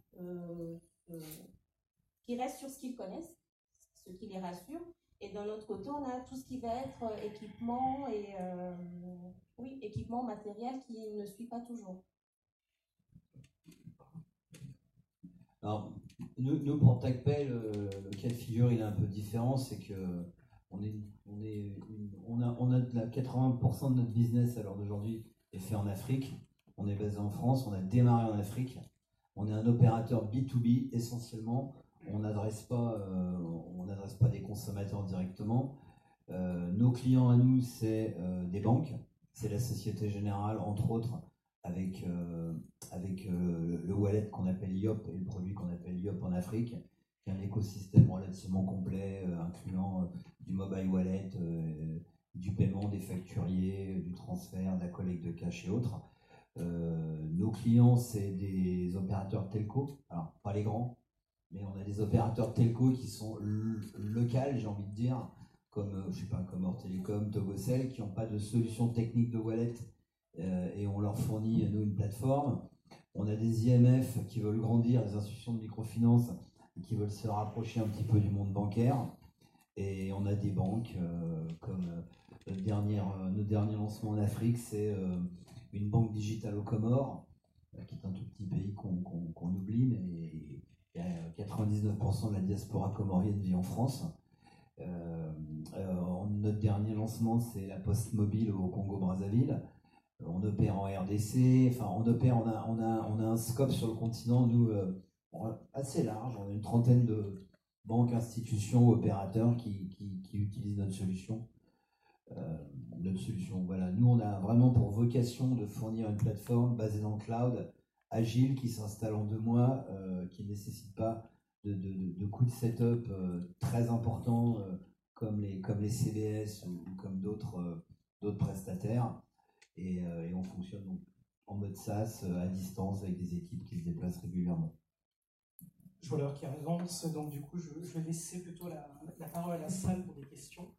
restent sur ce qu'ils connaissent, ce qui les rassure. Et d'un autre côté, on a tout ce qui va être équipement et équipement matériel qui ne suit pas toujours. Alors, nous pour TagPay, le cas de figure il est un peu différent, c'est que on a de la 80% de notre business à l'heure d'aujourd'hui est fait en Afrique. On est basé en France, on a démarré en Afrique. On est un opérateur B2B essentiellement. On n'adresse pas des consommateurs directement. Nos clients à nous, c'est des banques, c'est la Société Générale entre autres, avec le wallet qu'on appelle Yop et le produit qu'on appelle Yop en Afrique, qui est un écosystème relativement complet, incluant du mobile wallet, du paiement, des facturiers, du transfert, de la collecte de cash et autres. Nos clients, c'est des opérateurs telco, alors pas les grands, mais on a des opérateurs telco qui sont locales, j'ai envie de dire, comme Or Télécom, Togocel, qui n'ont pas de solution technique de wallet et on leur fournit, nous, une plateforme. On a des IMF qui veulent grandir, des institutions de microfinance qui veulent se rapprocher un petit peu du monde bancaire. Et on a des banques comme notre dernier lancement en Afrique, c'est une banque digitale aux Comores, qui est un tout petit pays qu'on oublie, mais 99% de la diaspora comorienne vit en France. Notre dernier lancement, c'est la Poste Mobile au Congo-Brazzaville. On opère en RDC, enfin on a un scope sur le continent, nous, assez large. On a une trentaine de banques, institutions, opérateurs qui utilisent notre solution. Voilà. Nous, on a vraiment pour vocation de fournir une plateforme basée dans le cloud, agile, qui s'installe en 2 mois, qui ne nécessite pas de coûts de setup très importants comme les CBS ou comme d'autres prestataires. Et on fonctionne donc en mode SaaS, à distance, avec des équipes qui se déplacent régulièrement. Je vois l'heure qui avance, donc du coup, je vais laisser plutôt la parole à la salle pour des questions.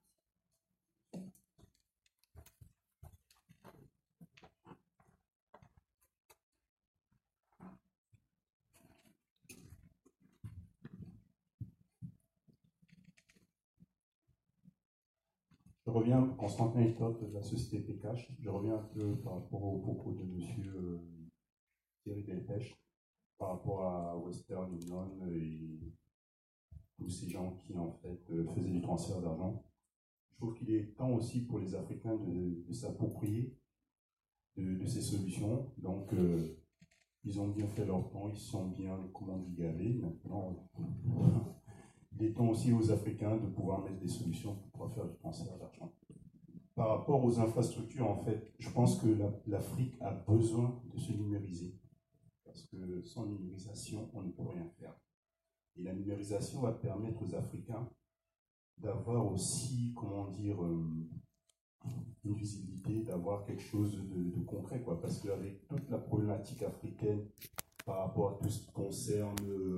Je reviens, Constantin Hitop de la société Pcash. Je reviens un peu par rapport aux propos de M. Thierry Delpech, par rapport à Western Union et tous ces gens qui en fait faisaient du transfert d'argent. Je trouve qu'il est temps aussi pour les Africains de s'approprier de ces solutions. Donc, ils ont bien fait leur temps, ils se sont bien, comment dire, gavés. Maintenant, il est temps aussi aux Africains de pouvoir mettre des solutions pour pouvoir faire du transfert d'argent. Par rapport aux infrastructures, en fait, je pense que l'Afrique a besoin de se numériser. Parce que sans numérisation, on ne peut rien faire. Et la numérisation va permettre aux Africains d'avoir aussi, comment dire, une visibilité, d'avoir quelque chose de concret, quoi. Parce qu'avec toute la problématique africaine par rapport à tout ce qui concerne,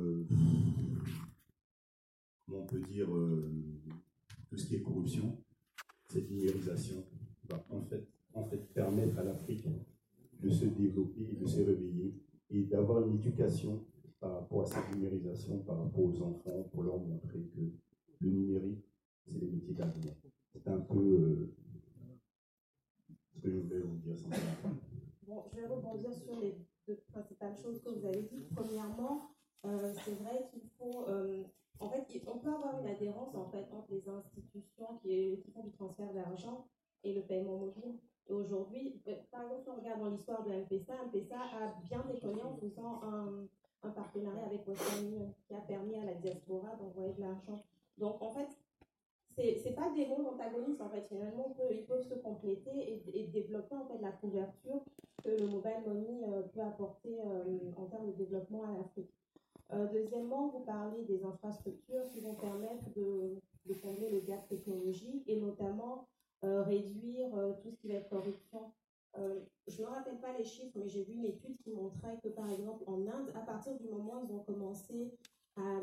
comment on peut dire, tout ce qui est corruption, cette numérisation va en fait permettre à l'Afrique de se développer, de se réveiller et d'avoir une éducation par rapport à cette numérisation, par rapport aux enfants, pour leur montrer que le numérique, c'est les métiers d'avenir. C'est un peu ce que je voulais vous dire. Bon, je vais rebondir sur les 2 principales choses que vous avez dites. Premièrement, c'est vrai qu'il faut... en fait, on peut avoir une adhérence en fait, entre les institutions qui font du transfert d'argent et le paiement mobile. Et aujourd'hui, par exemple, si on regarde dans l'histoire de M-Pesa a bien déconné en faisant un partenariat avec Western Union qui a permis à la diaspora d'envoyer de l'argent. Donc, en fait, c'est pas des mondes antagonistes. En fait, finalement, ils peuvent se compléter et développer en fait la couverture que le mobile money peut apporter en termes de développement à l'Afrique. Deuxièmement, vous parlez des infrastructures qui vont permettre de combler le gap technologique et notamment réduire tout ce qui va être corruption. Je ne me rappelle pas les chiffres, mais j'ai vu une étude qui montrait que, par exemple, en Inde, à partir du moment où ils ont commencé à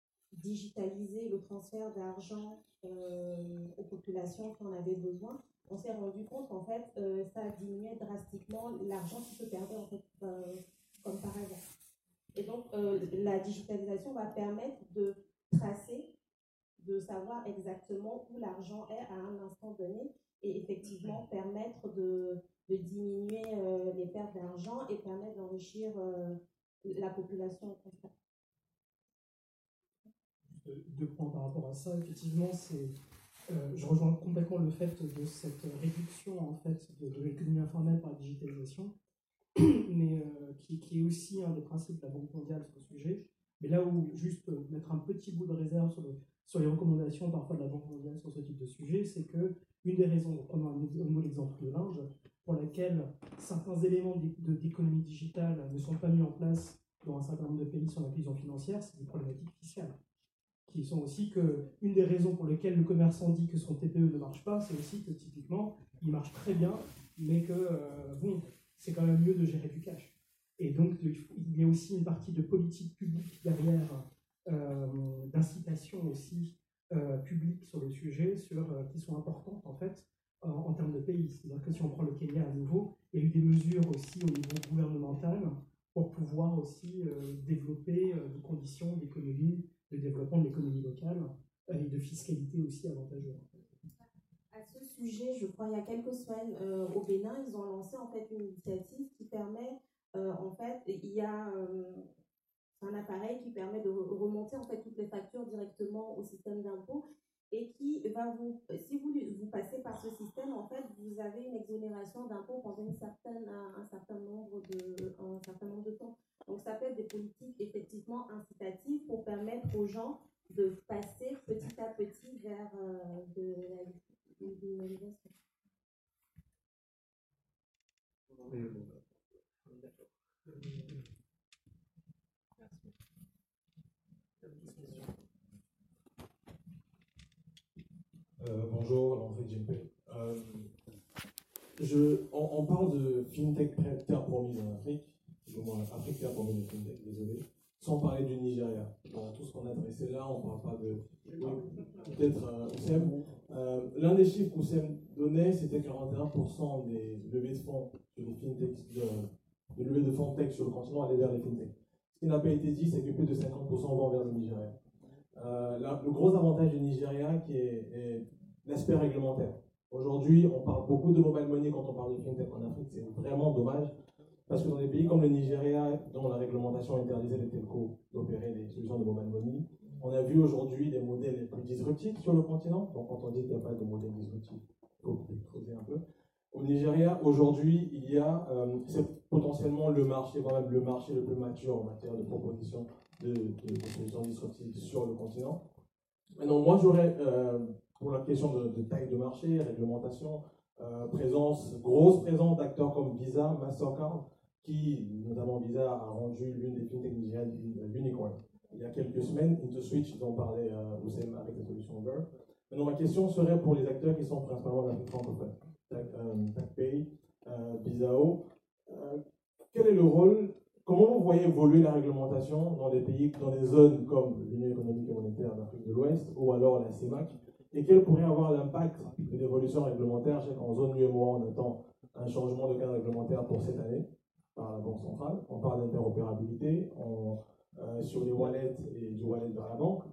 digitaliser le transfert d'argent aux populations qui en avaient besoin, on s'est rendu compte qu'en fait, ça diminuait drastiquement l'argent qui se perdait en fait, comme par hasard. Et donc, la digitalisation va permettre de tracer, de savoir exactement où l'argent est à un instant donné et effectivement permettre de diminuer les pertes d'argent et permettre d'enrichir la population au contraire. Deux points par rapport à ça. Effectivement, je rejoins complètement le fait de cette réduction en fait, de l'économie informelle par la digitalisation, mais qui est aussi un des principes de la Banque mondiale sur le sujet. Mais là où, juste mettre un petit bout de réserve sur les recommandations parfois de la Banque mondiale sur ce type de sujet, c'est que une des raisons, prenons à nouveau l'exemple de linge, pour laquelle certains éléments d'économie digitale ne sont pas mis en place dans un certain nombre de pays sur l'inclusion financière, c'est des problématiques fiscales. Qui sont aussi que une des raisons pour lesquelles le commerçant dit que son TPE ne marche pas, c'est aussi que typiquement, il marche très bien, mais que bon, c'est quand même mieux de gérer du cash. Et donc, il y a aussi une partie de politique publique derrière, d'incitation aussi publique sur le sujet, qui sont importantes en fait en termes de pays. C'est-à-dire que si on prend le Kenya à nouveau, il y a eu des mesures aussi au niveau gouvernemental pour pouvoir aussi développer des conditions d'économie, de développement de l'économie locale et de fiscalité aussi avantageuse. À ce sujet, je crois il y a quelques semaines au Bénin, ils ont lancé en fait une initiative qui permet, en fait, il y a un appareil qui permet de remonter en fait toutes les factures directement au système d'impôt et qui va si vous passez par ce système, en fait, vous avez une exonération d'impôt pendant un certain nombre de temps. Donc, ça peut être des politiques effectivement incitatives pour permettre aux gens de passer petit à petit vers de la digitalisation. Bonjour, Landry Djempe. On parle de FinTech terre promise en Afrique, ou moins Afrique terre promise de FinTech, désolé, sans parler du Nigeria. Dans tout ce qu'on a dressé là, on ne parle pas de. Peut-être Oussem. L'un des chiffres qu'Oussem donnait, c'était 41% des levées de fonds sur les FinTech, de levées de fonds tech sur le continent allaient vers les FinTech. Ce qui n'a pas été dit, c'est que plus de 50% vont vers le Nigeria. Le gros avantage du Nigeria qui est l'aspect réglementaire. Aujourd'hui, on parle beaucoup de mobile money quand on parle de fintech en Afrique. C'est vraiment dommage parce que dans des pays comme le Nigeria, dont la réglementation interdisait les telcos d'opérer des solutions de mobile money, on a vu aujourd'hui des modèles les plus disruptifs sur le continent. Donc, quand on dit qu'il n'y a pas de modèle disruptif, il faut creuser un peu. Au Nigeria, aujourd'hui, il y a c'est potentiellement le marché le plus mature en matière de proposition de solutions disruptives sur le continent. Maintenant, moi, j'aurais, pour la question de taille de marché, réglementation, grosse présence d'acteurs comme Visa, Mastercard, qui, notamment Visa, a rendu l'une des fintech nigériennes l'unicorn. Il y a quelques semaines, IntoSwitch, dont parlait Oussem avec la solution Uber. Maintenant, ma question serait pour les acteurs qui sont principalement d'Afrique francophone, TagPay, Bizao. Quel est le rôle? Comment vous voyez évoluer la réglementation dans des pays, dans des zones comme l'Union économique et monétaire d'Afrique de l'Ouest ou alors la CEMAC? Et quel pourrait avoir l'impact de l'évolution réglementaire? Je sais qu'en zone UEMOA, on attend un changement de cadre réglementaire pour cette année par la Banque centrale. On parle d'interopérabilité sur les wallets et du wallet vers la banque.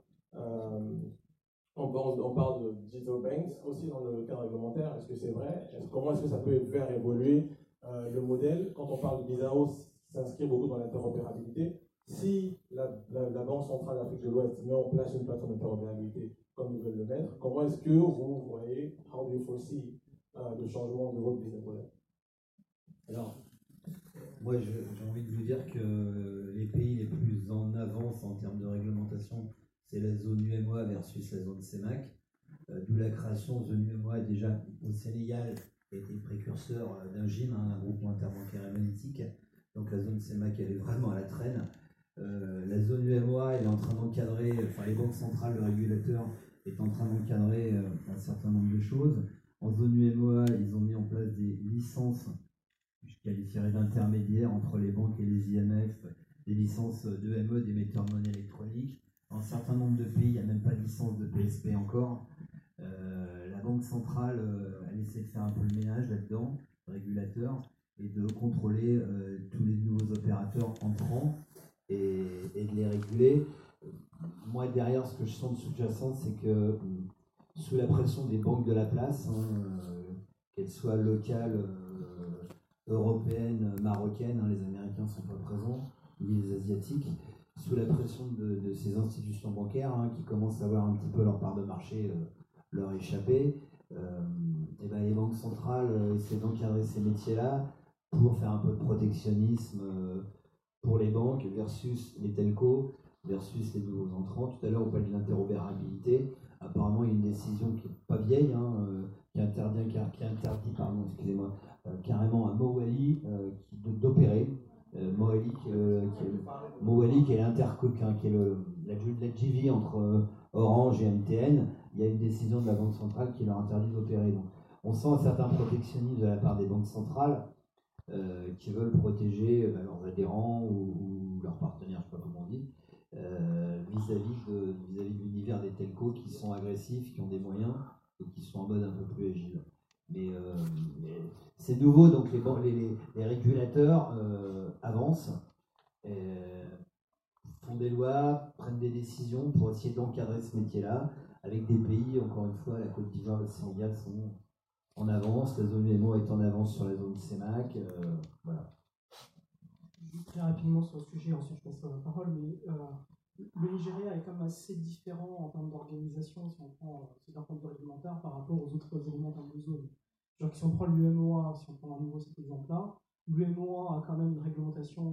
On parle de digital banks aussi dans le cadre réglementaire. Est-ce que c'est vrai? Comment est-ce que ça peut faire évoluer le modèle? Quand on parle de Bizao, s'inscrit beaucoup dans l'interopérabilité. Si la Banque centrale d'Afrique de l'Ouest met en place une plateforme d'interopérabilité comme ils veulent le mettre, comment est-ce que vous voyez, how do you foresee le changement de votre business model? Alors, moi j'ai envie de vous dire que les pays les plus en avance en termes de réglementation, c'est la zone UEMOA versus la zone CEMAC, d'où la création de zone UEMOA déjà au Sénégal a été précurseur d'un GIM, un groupement interbancaire et monétique. Donc la zone CEMAC elle est vraiment à la traîne. La zone UEMOA elle est en train d'encadrer, enfin les banques centrales, le régulateur est en train d'encadrer un certain nombre de choses. En zone UEMOA, ils ont mis en place des licences, je qualifierais d'intermédiaires entre les banques et les IMF, des licences d'EME, d'émetteurs de monnaie électronique. Dans un certain nombre de pays, il n'y a même pas de licence de PSP encore. La Banque centrale, elle essayer de faire un peu le ménage là-dedans, le régulateur, et de contrôler tous les nouveaux opérateurs entrants et de les réguler. Moi, derrière, ce que je sens de sous-jacent, c'est que sous la pression des banques de la place, qu'elles soient locales, européennes, marocaines, les Américains ne sont pas présents, ni les Asiatiques, sous la pression de ces institutions bancaires qui commencent à voir un petit peu leur part de marché leur échapper, et ben les banques centrales essaient d'encadrer ces métiers-là pour faire un peu de protectionnisme pour les banques versus les telcos, versus les nouveaux entrants. Tout à l'heure, on parlait de l'interopérabilité. Apparemment, il y a une décision qui n'est pas vieille, qui interdit carrément à Mowali d'opérer. Mowali qui est l'intercoquin, qui est la JV entre Orange et MTN. Il y a une décision de la Banque centrale qui leur interdit d'opérer. Donc, on sent un certain protectionnisme de la part des banques centrales qui veulent protéger leurs adhérents ou leurs partenaires, je ne sais pas comment on dit, vis-à-vis de l'univers des telcos qui sont agressifs, qui ont des moyens et qui sont en mode un peu plus agile. Mais c'est nouveau, donc les régulateurs avancent, font des lois, prennent des décisions pour essayer d'encadrer ce métier-là, avec des pays, encore une fois, la Côte d'Ivoire, le Sénégal sont en avance, la zone UEMOA est en avance sur la zone CEMAC, voilà. Juste très rapidement sur le sujet, ensuite je passerai la parole, mais le Nigeria est quand même assez différent en termes d'organisation, si on prend d'un point de vue réglementaire, par rapport aux autres éléments dans la zone. Genre, si on prend l'UEMOA, si on prend à nouveau cet exemple-là, l'UEMOA a quand même une réglementation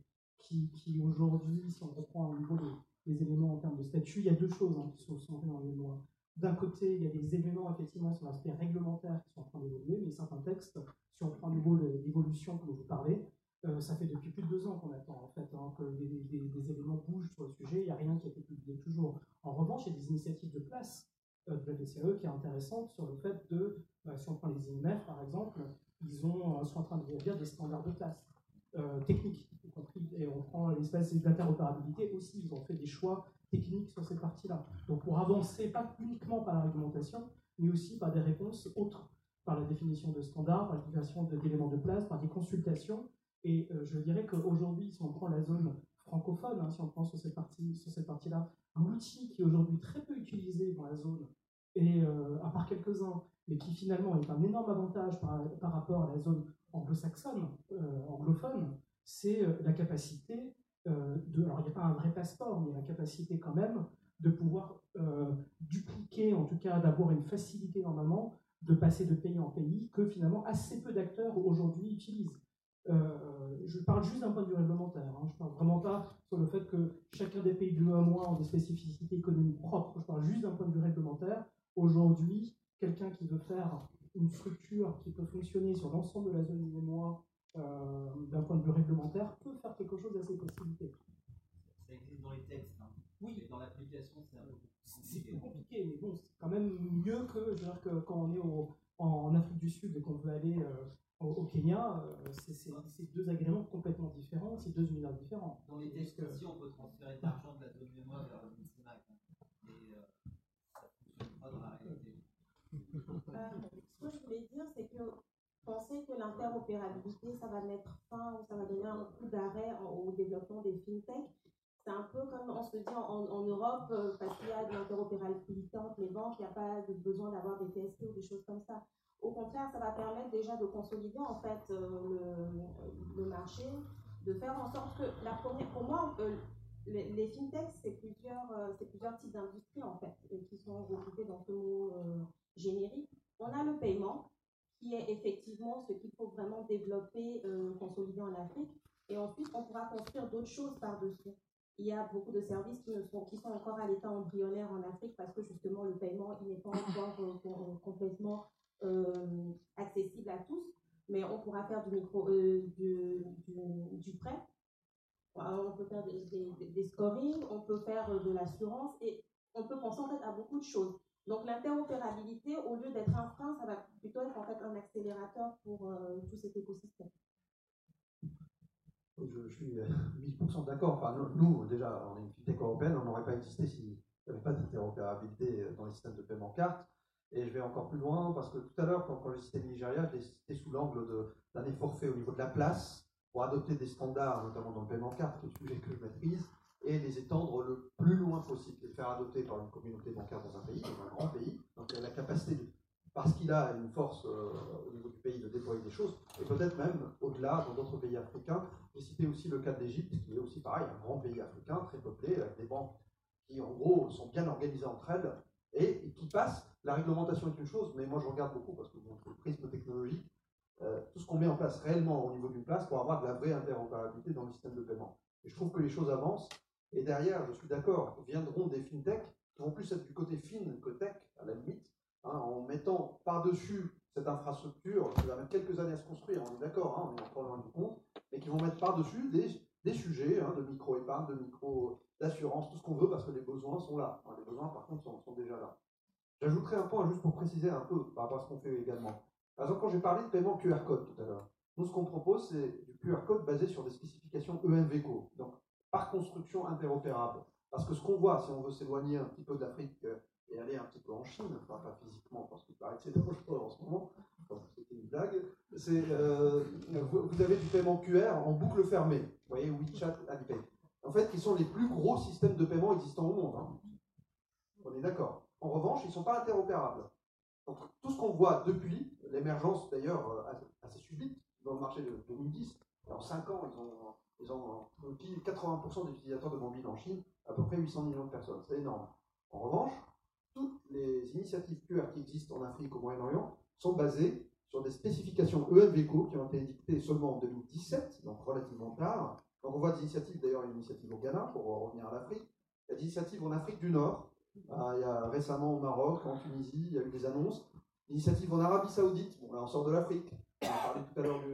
qui aujourd'hui, si on reprend à nouveau les éléments en termes de statut, il y a deux choses qui sont centrées dans l'UEMOA. D'un côté, il y a des éléments effectivement sur l'aspect réglementaire qui sont en train d'évoluer, mais certains textes, si on prend à nouveau l'évolution dont vous parlez, ça fait depuis plus de 2 ans qu'on attend en fait que des éléments bougent sur le sujet, il n'y a rien qui a été publié toujours. En revanche, il y a des initiatives de place de la BCE qui est intéressante sur le fait de, si on prend les IMF par exemple, ils sont en train de établir des standards de place techniques, y compris, et on prend l'espace d'interopérabilité aussi, ils ont fait des choix techniques sur cette partie-là. Donc pour avancer, pas uniquement par la réglementation, mais aussi par des réponses autres, par la définition de standards, par la définition d'éléments de place, par des consultations. Et je dirais qu'aujourd'hui, si on prend la zone francophone, si on prend sur cette partie-là, l'outil qui est aujourd'hui très peu utilisé dans la zone, et à part quelques-uns, mais qui finalement est un énorme avantage par rapport à la zone anglo-saxonne, anglophone, c'est la capacité alors il n'y a pas un vrai passeport, mais la capacité quand même de pouvoir dupliquer, en tout cas d'avoir une facilité normalement de passer de pays en pays que finalement assez peu d'acteurs aujourd'hui utilisent. Je parle juste d'un point de vue réglementaire, je ne parle vraiment pas sur le fait que chacun des pays de l'UEMOA ont des spécificités économiques propres, je parle juste d'un point de vue réglementaire. Aujourd'hui, quelqu'un qui veut faire une structure qui peut fonctionner sur l'ensemble de la zone UEMOA d'un point de vue réglementaire peut faire quelque chose à ces possibilités. Ça existe dans les textes, oui. Mais dans l'application, c'est un peu plus compliqué, mais bon, c'est quand même mieux que, je veux dire, que quand on est en Afrique du Sud et qu'on veut aller au Kenya, c'est deux agréments complètement différents, c'est deux univers différents. Dans les textes aussi, on peut transférer de l'argent de la zone mémoire vers le CEMAC, mais ça ne fonctionne pas dans la réalité. Ce que je voulais dire, c'est que penser que l'interopérabilité, ça va mettre fin ou ça va donner un coup d'arrêt au développement des fintech, c'est un peu comme on se dit en Europe, parce qu'il y a de l'interopérabilité entre les banques, il n'y a pas de besoin d'avoir des TSP ou des choses comme ça. Au contraire, ça va permettre déjà de consolider en fait le marché, de faire en sorte que pour moi, les fintechs, c'est plusieurs types d'industries en fait, qui sont regroupées dans ce mot générique. On a le paiement, qui est effectivement ce qu'il faut vraiment développer, consolider en Afrique. Et ensuite, on pourra construire d'autres choses par-dessus. Il y a beaucoup de services qui sont encore à l'état embryonnaire en Afrique parce que justement, le paiement il n'est pas encore complètement accessible à tous. Mais on pourra faire du prêt. On peut faire des scoring, on peut faire de l'assurance et on peut penser en fait à beaucoup de choses. Donc l'interopérabilité, au lieu d'être un frein, ça va plutôt être en fait un accélérateur pour tout cet écosystème. Je suis 1000% d'accord. Enfin, nous, déjà, on est une fintech européenne, on n'aurait pas existé s'il n'y avait pas d'interopérabilité dans les systèmes de paiement carte. Et je vais encore plus loin parce que tout à l'heure, quand j'ai cité le Nigeria, je l'ai cité sous l'angle d'un effort fait au niveau de la place pour adopter des standards, notamment dans le paiement carte, qui est le sujet que je maîtrise, et les étendre le plus loin possible, les faire adopter par une communauté bancaire dans un pays, dans un grand pays. Donc il a la capacité, parce qu'il a une force au niveau du pays de déployer des choses, et peut-être même au-delà dans d'autres pays africains. J'ai cité aussi le cas de l'Égypte, qui est aussi pareil, un grand pays africain, très peuplé, avec des banques qui en gros sont bien organisées entre elles, et qui passent. La réglementation est une chose, mais moi je regarde beaucoup, parce que mon prisme technologique, tout ce qu'on met en place réellement au niveau d'une place pour avoir de la vraie interopérabilité dans le système de paiement. Et je trouve que les choses avancent, et derrière, je suis d'accord, viendront des fintechs qui vont plus être du côté fin que tech, à la limite, en mettant par-dessus cette infrastructure qui va mettre quelques années à se construire, on est d'accord, on est encore loin du compte, mais qui vont mettre par-dessus des sujets de micro-épargne, de micro-d'assurance, tout ce qu'on veut, parce que les besoins sont là. Les besoins, par contre, sont déjà là. J'ajouterai un point juste pour préciser un peu par rapport à ce qu'on fait également. Par exemple, quand j'ai parlé de paiement QR code tout à l'heure, nous, ce qu'on propose, c'est du QR code basé sur des spécifications EMVCo, donc par construction interopérable. Parce que ce qu'on voit, si on veut s'éloigner un petit peu d'Afrique et aller un petit peu en Chine, enfin pas physiquement, parce qu'il paraît que c'est dangereux en ce moment, c'était une blague, vous avez du paiement QR en boucle fermée, vous voyez, WeChat, Alipay. En fait, qui sont les plus gros systèmes de paiement existants au monde. On est d'accord. En revanche, ils ne sont pas interopérables. Donc, tout ce qu'on voit depuis l'émergence, d'ailleurs, assez subite dans le marché de 2010, en 5 ans, ils ont conquis 80% des utilisateurs de mobile en Chine, à peu près 800 millions de personnes. C'est énorme. En revanche, toutes les initiatives QR qui existent en Afrique, au Moyen-Orient, sont basées sur des spécifications EMVCo qui ont été édictées seulement en 2017, donc relativement tard. Donc, on voit des initiatives, d'ailleurs, une initiative au Ghana, pour revenir à l'Afrique. Il y a des initiatives en Afrique du Nord. Il y a récemment au Maroc, en Tunisie, il y a eu des annonces. Initiative en Arabie Saoudite, bon, là on sort de l'Afrique. On a parlé tout à l'heure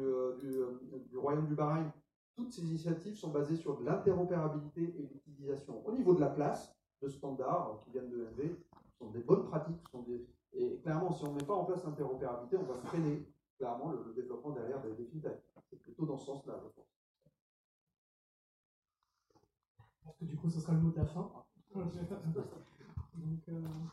du Royaume du Bahreïn. Toutes ces initiatives sont basées sur de l'interopérabilité et l'utilisation au niveau de la place de standards qui viennent de l'EMV. Ce sont des bonnes pratiques. Et clairement, si on ne met pas en place l'interopérabilité, on va freiner clairement le développement derrière des fintechs. C'est plutôt dans ce sens-là, je pense. Je pense que du coup, ce sera le mot de la fin. Donc,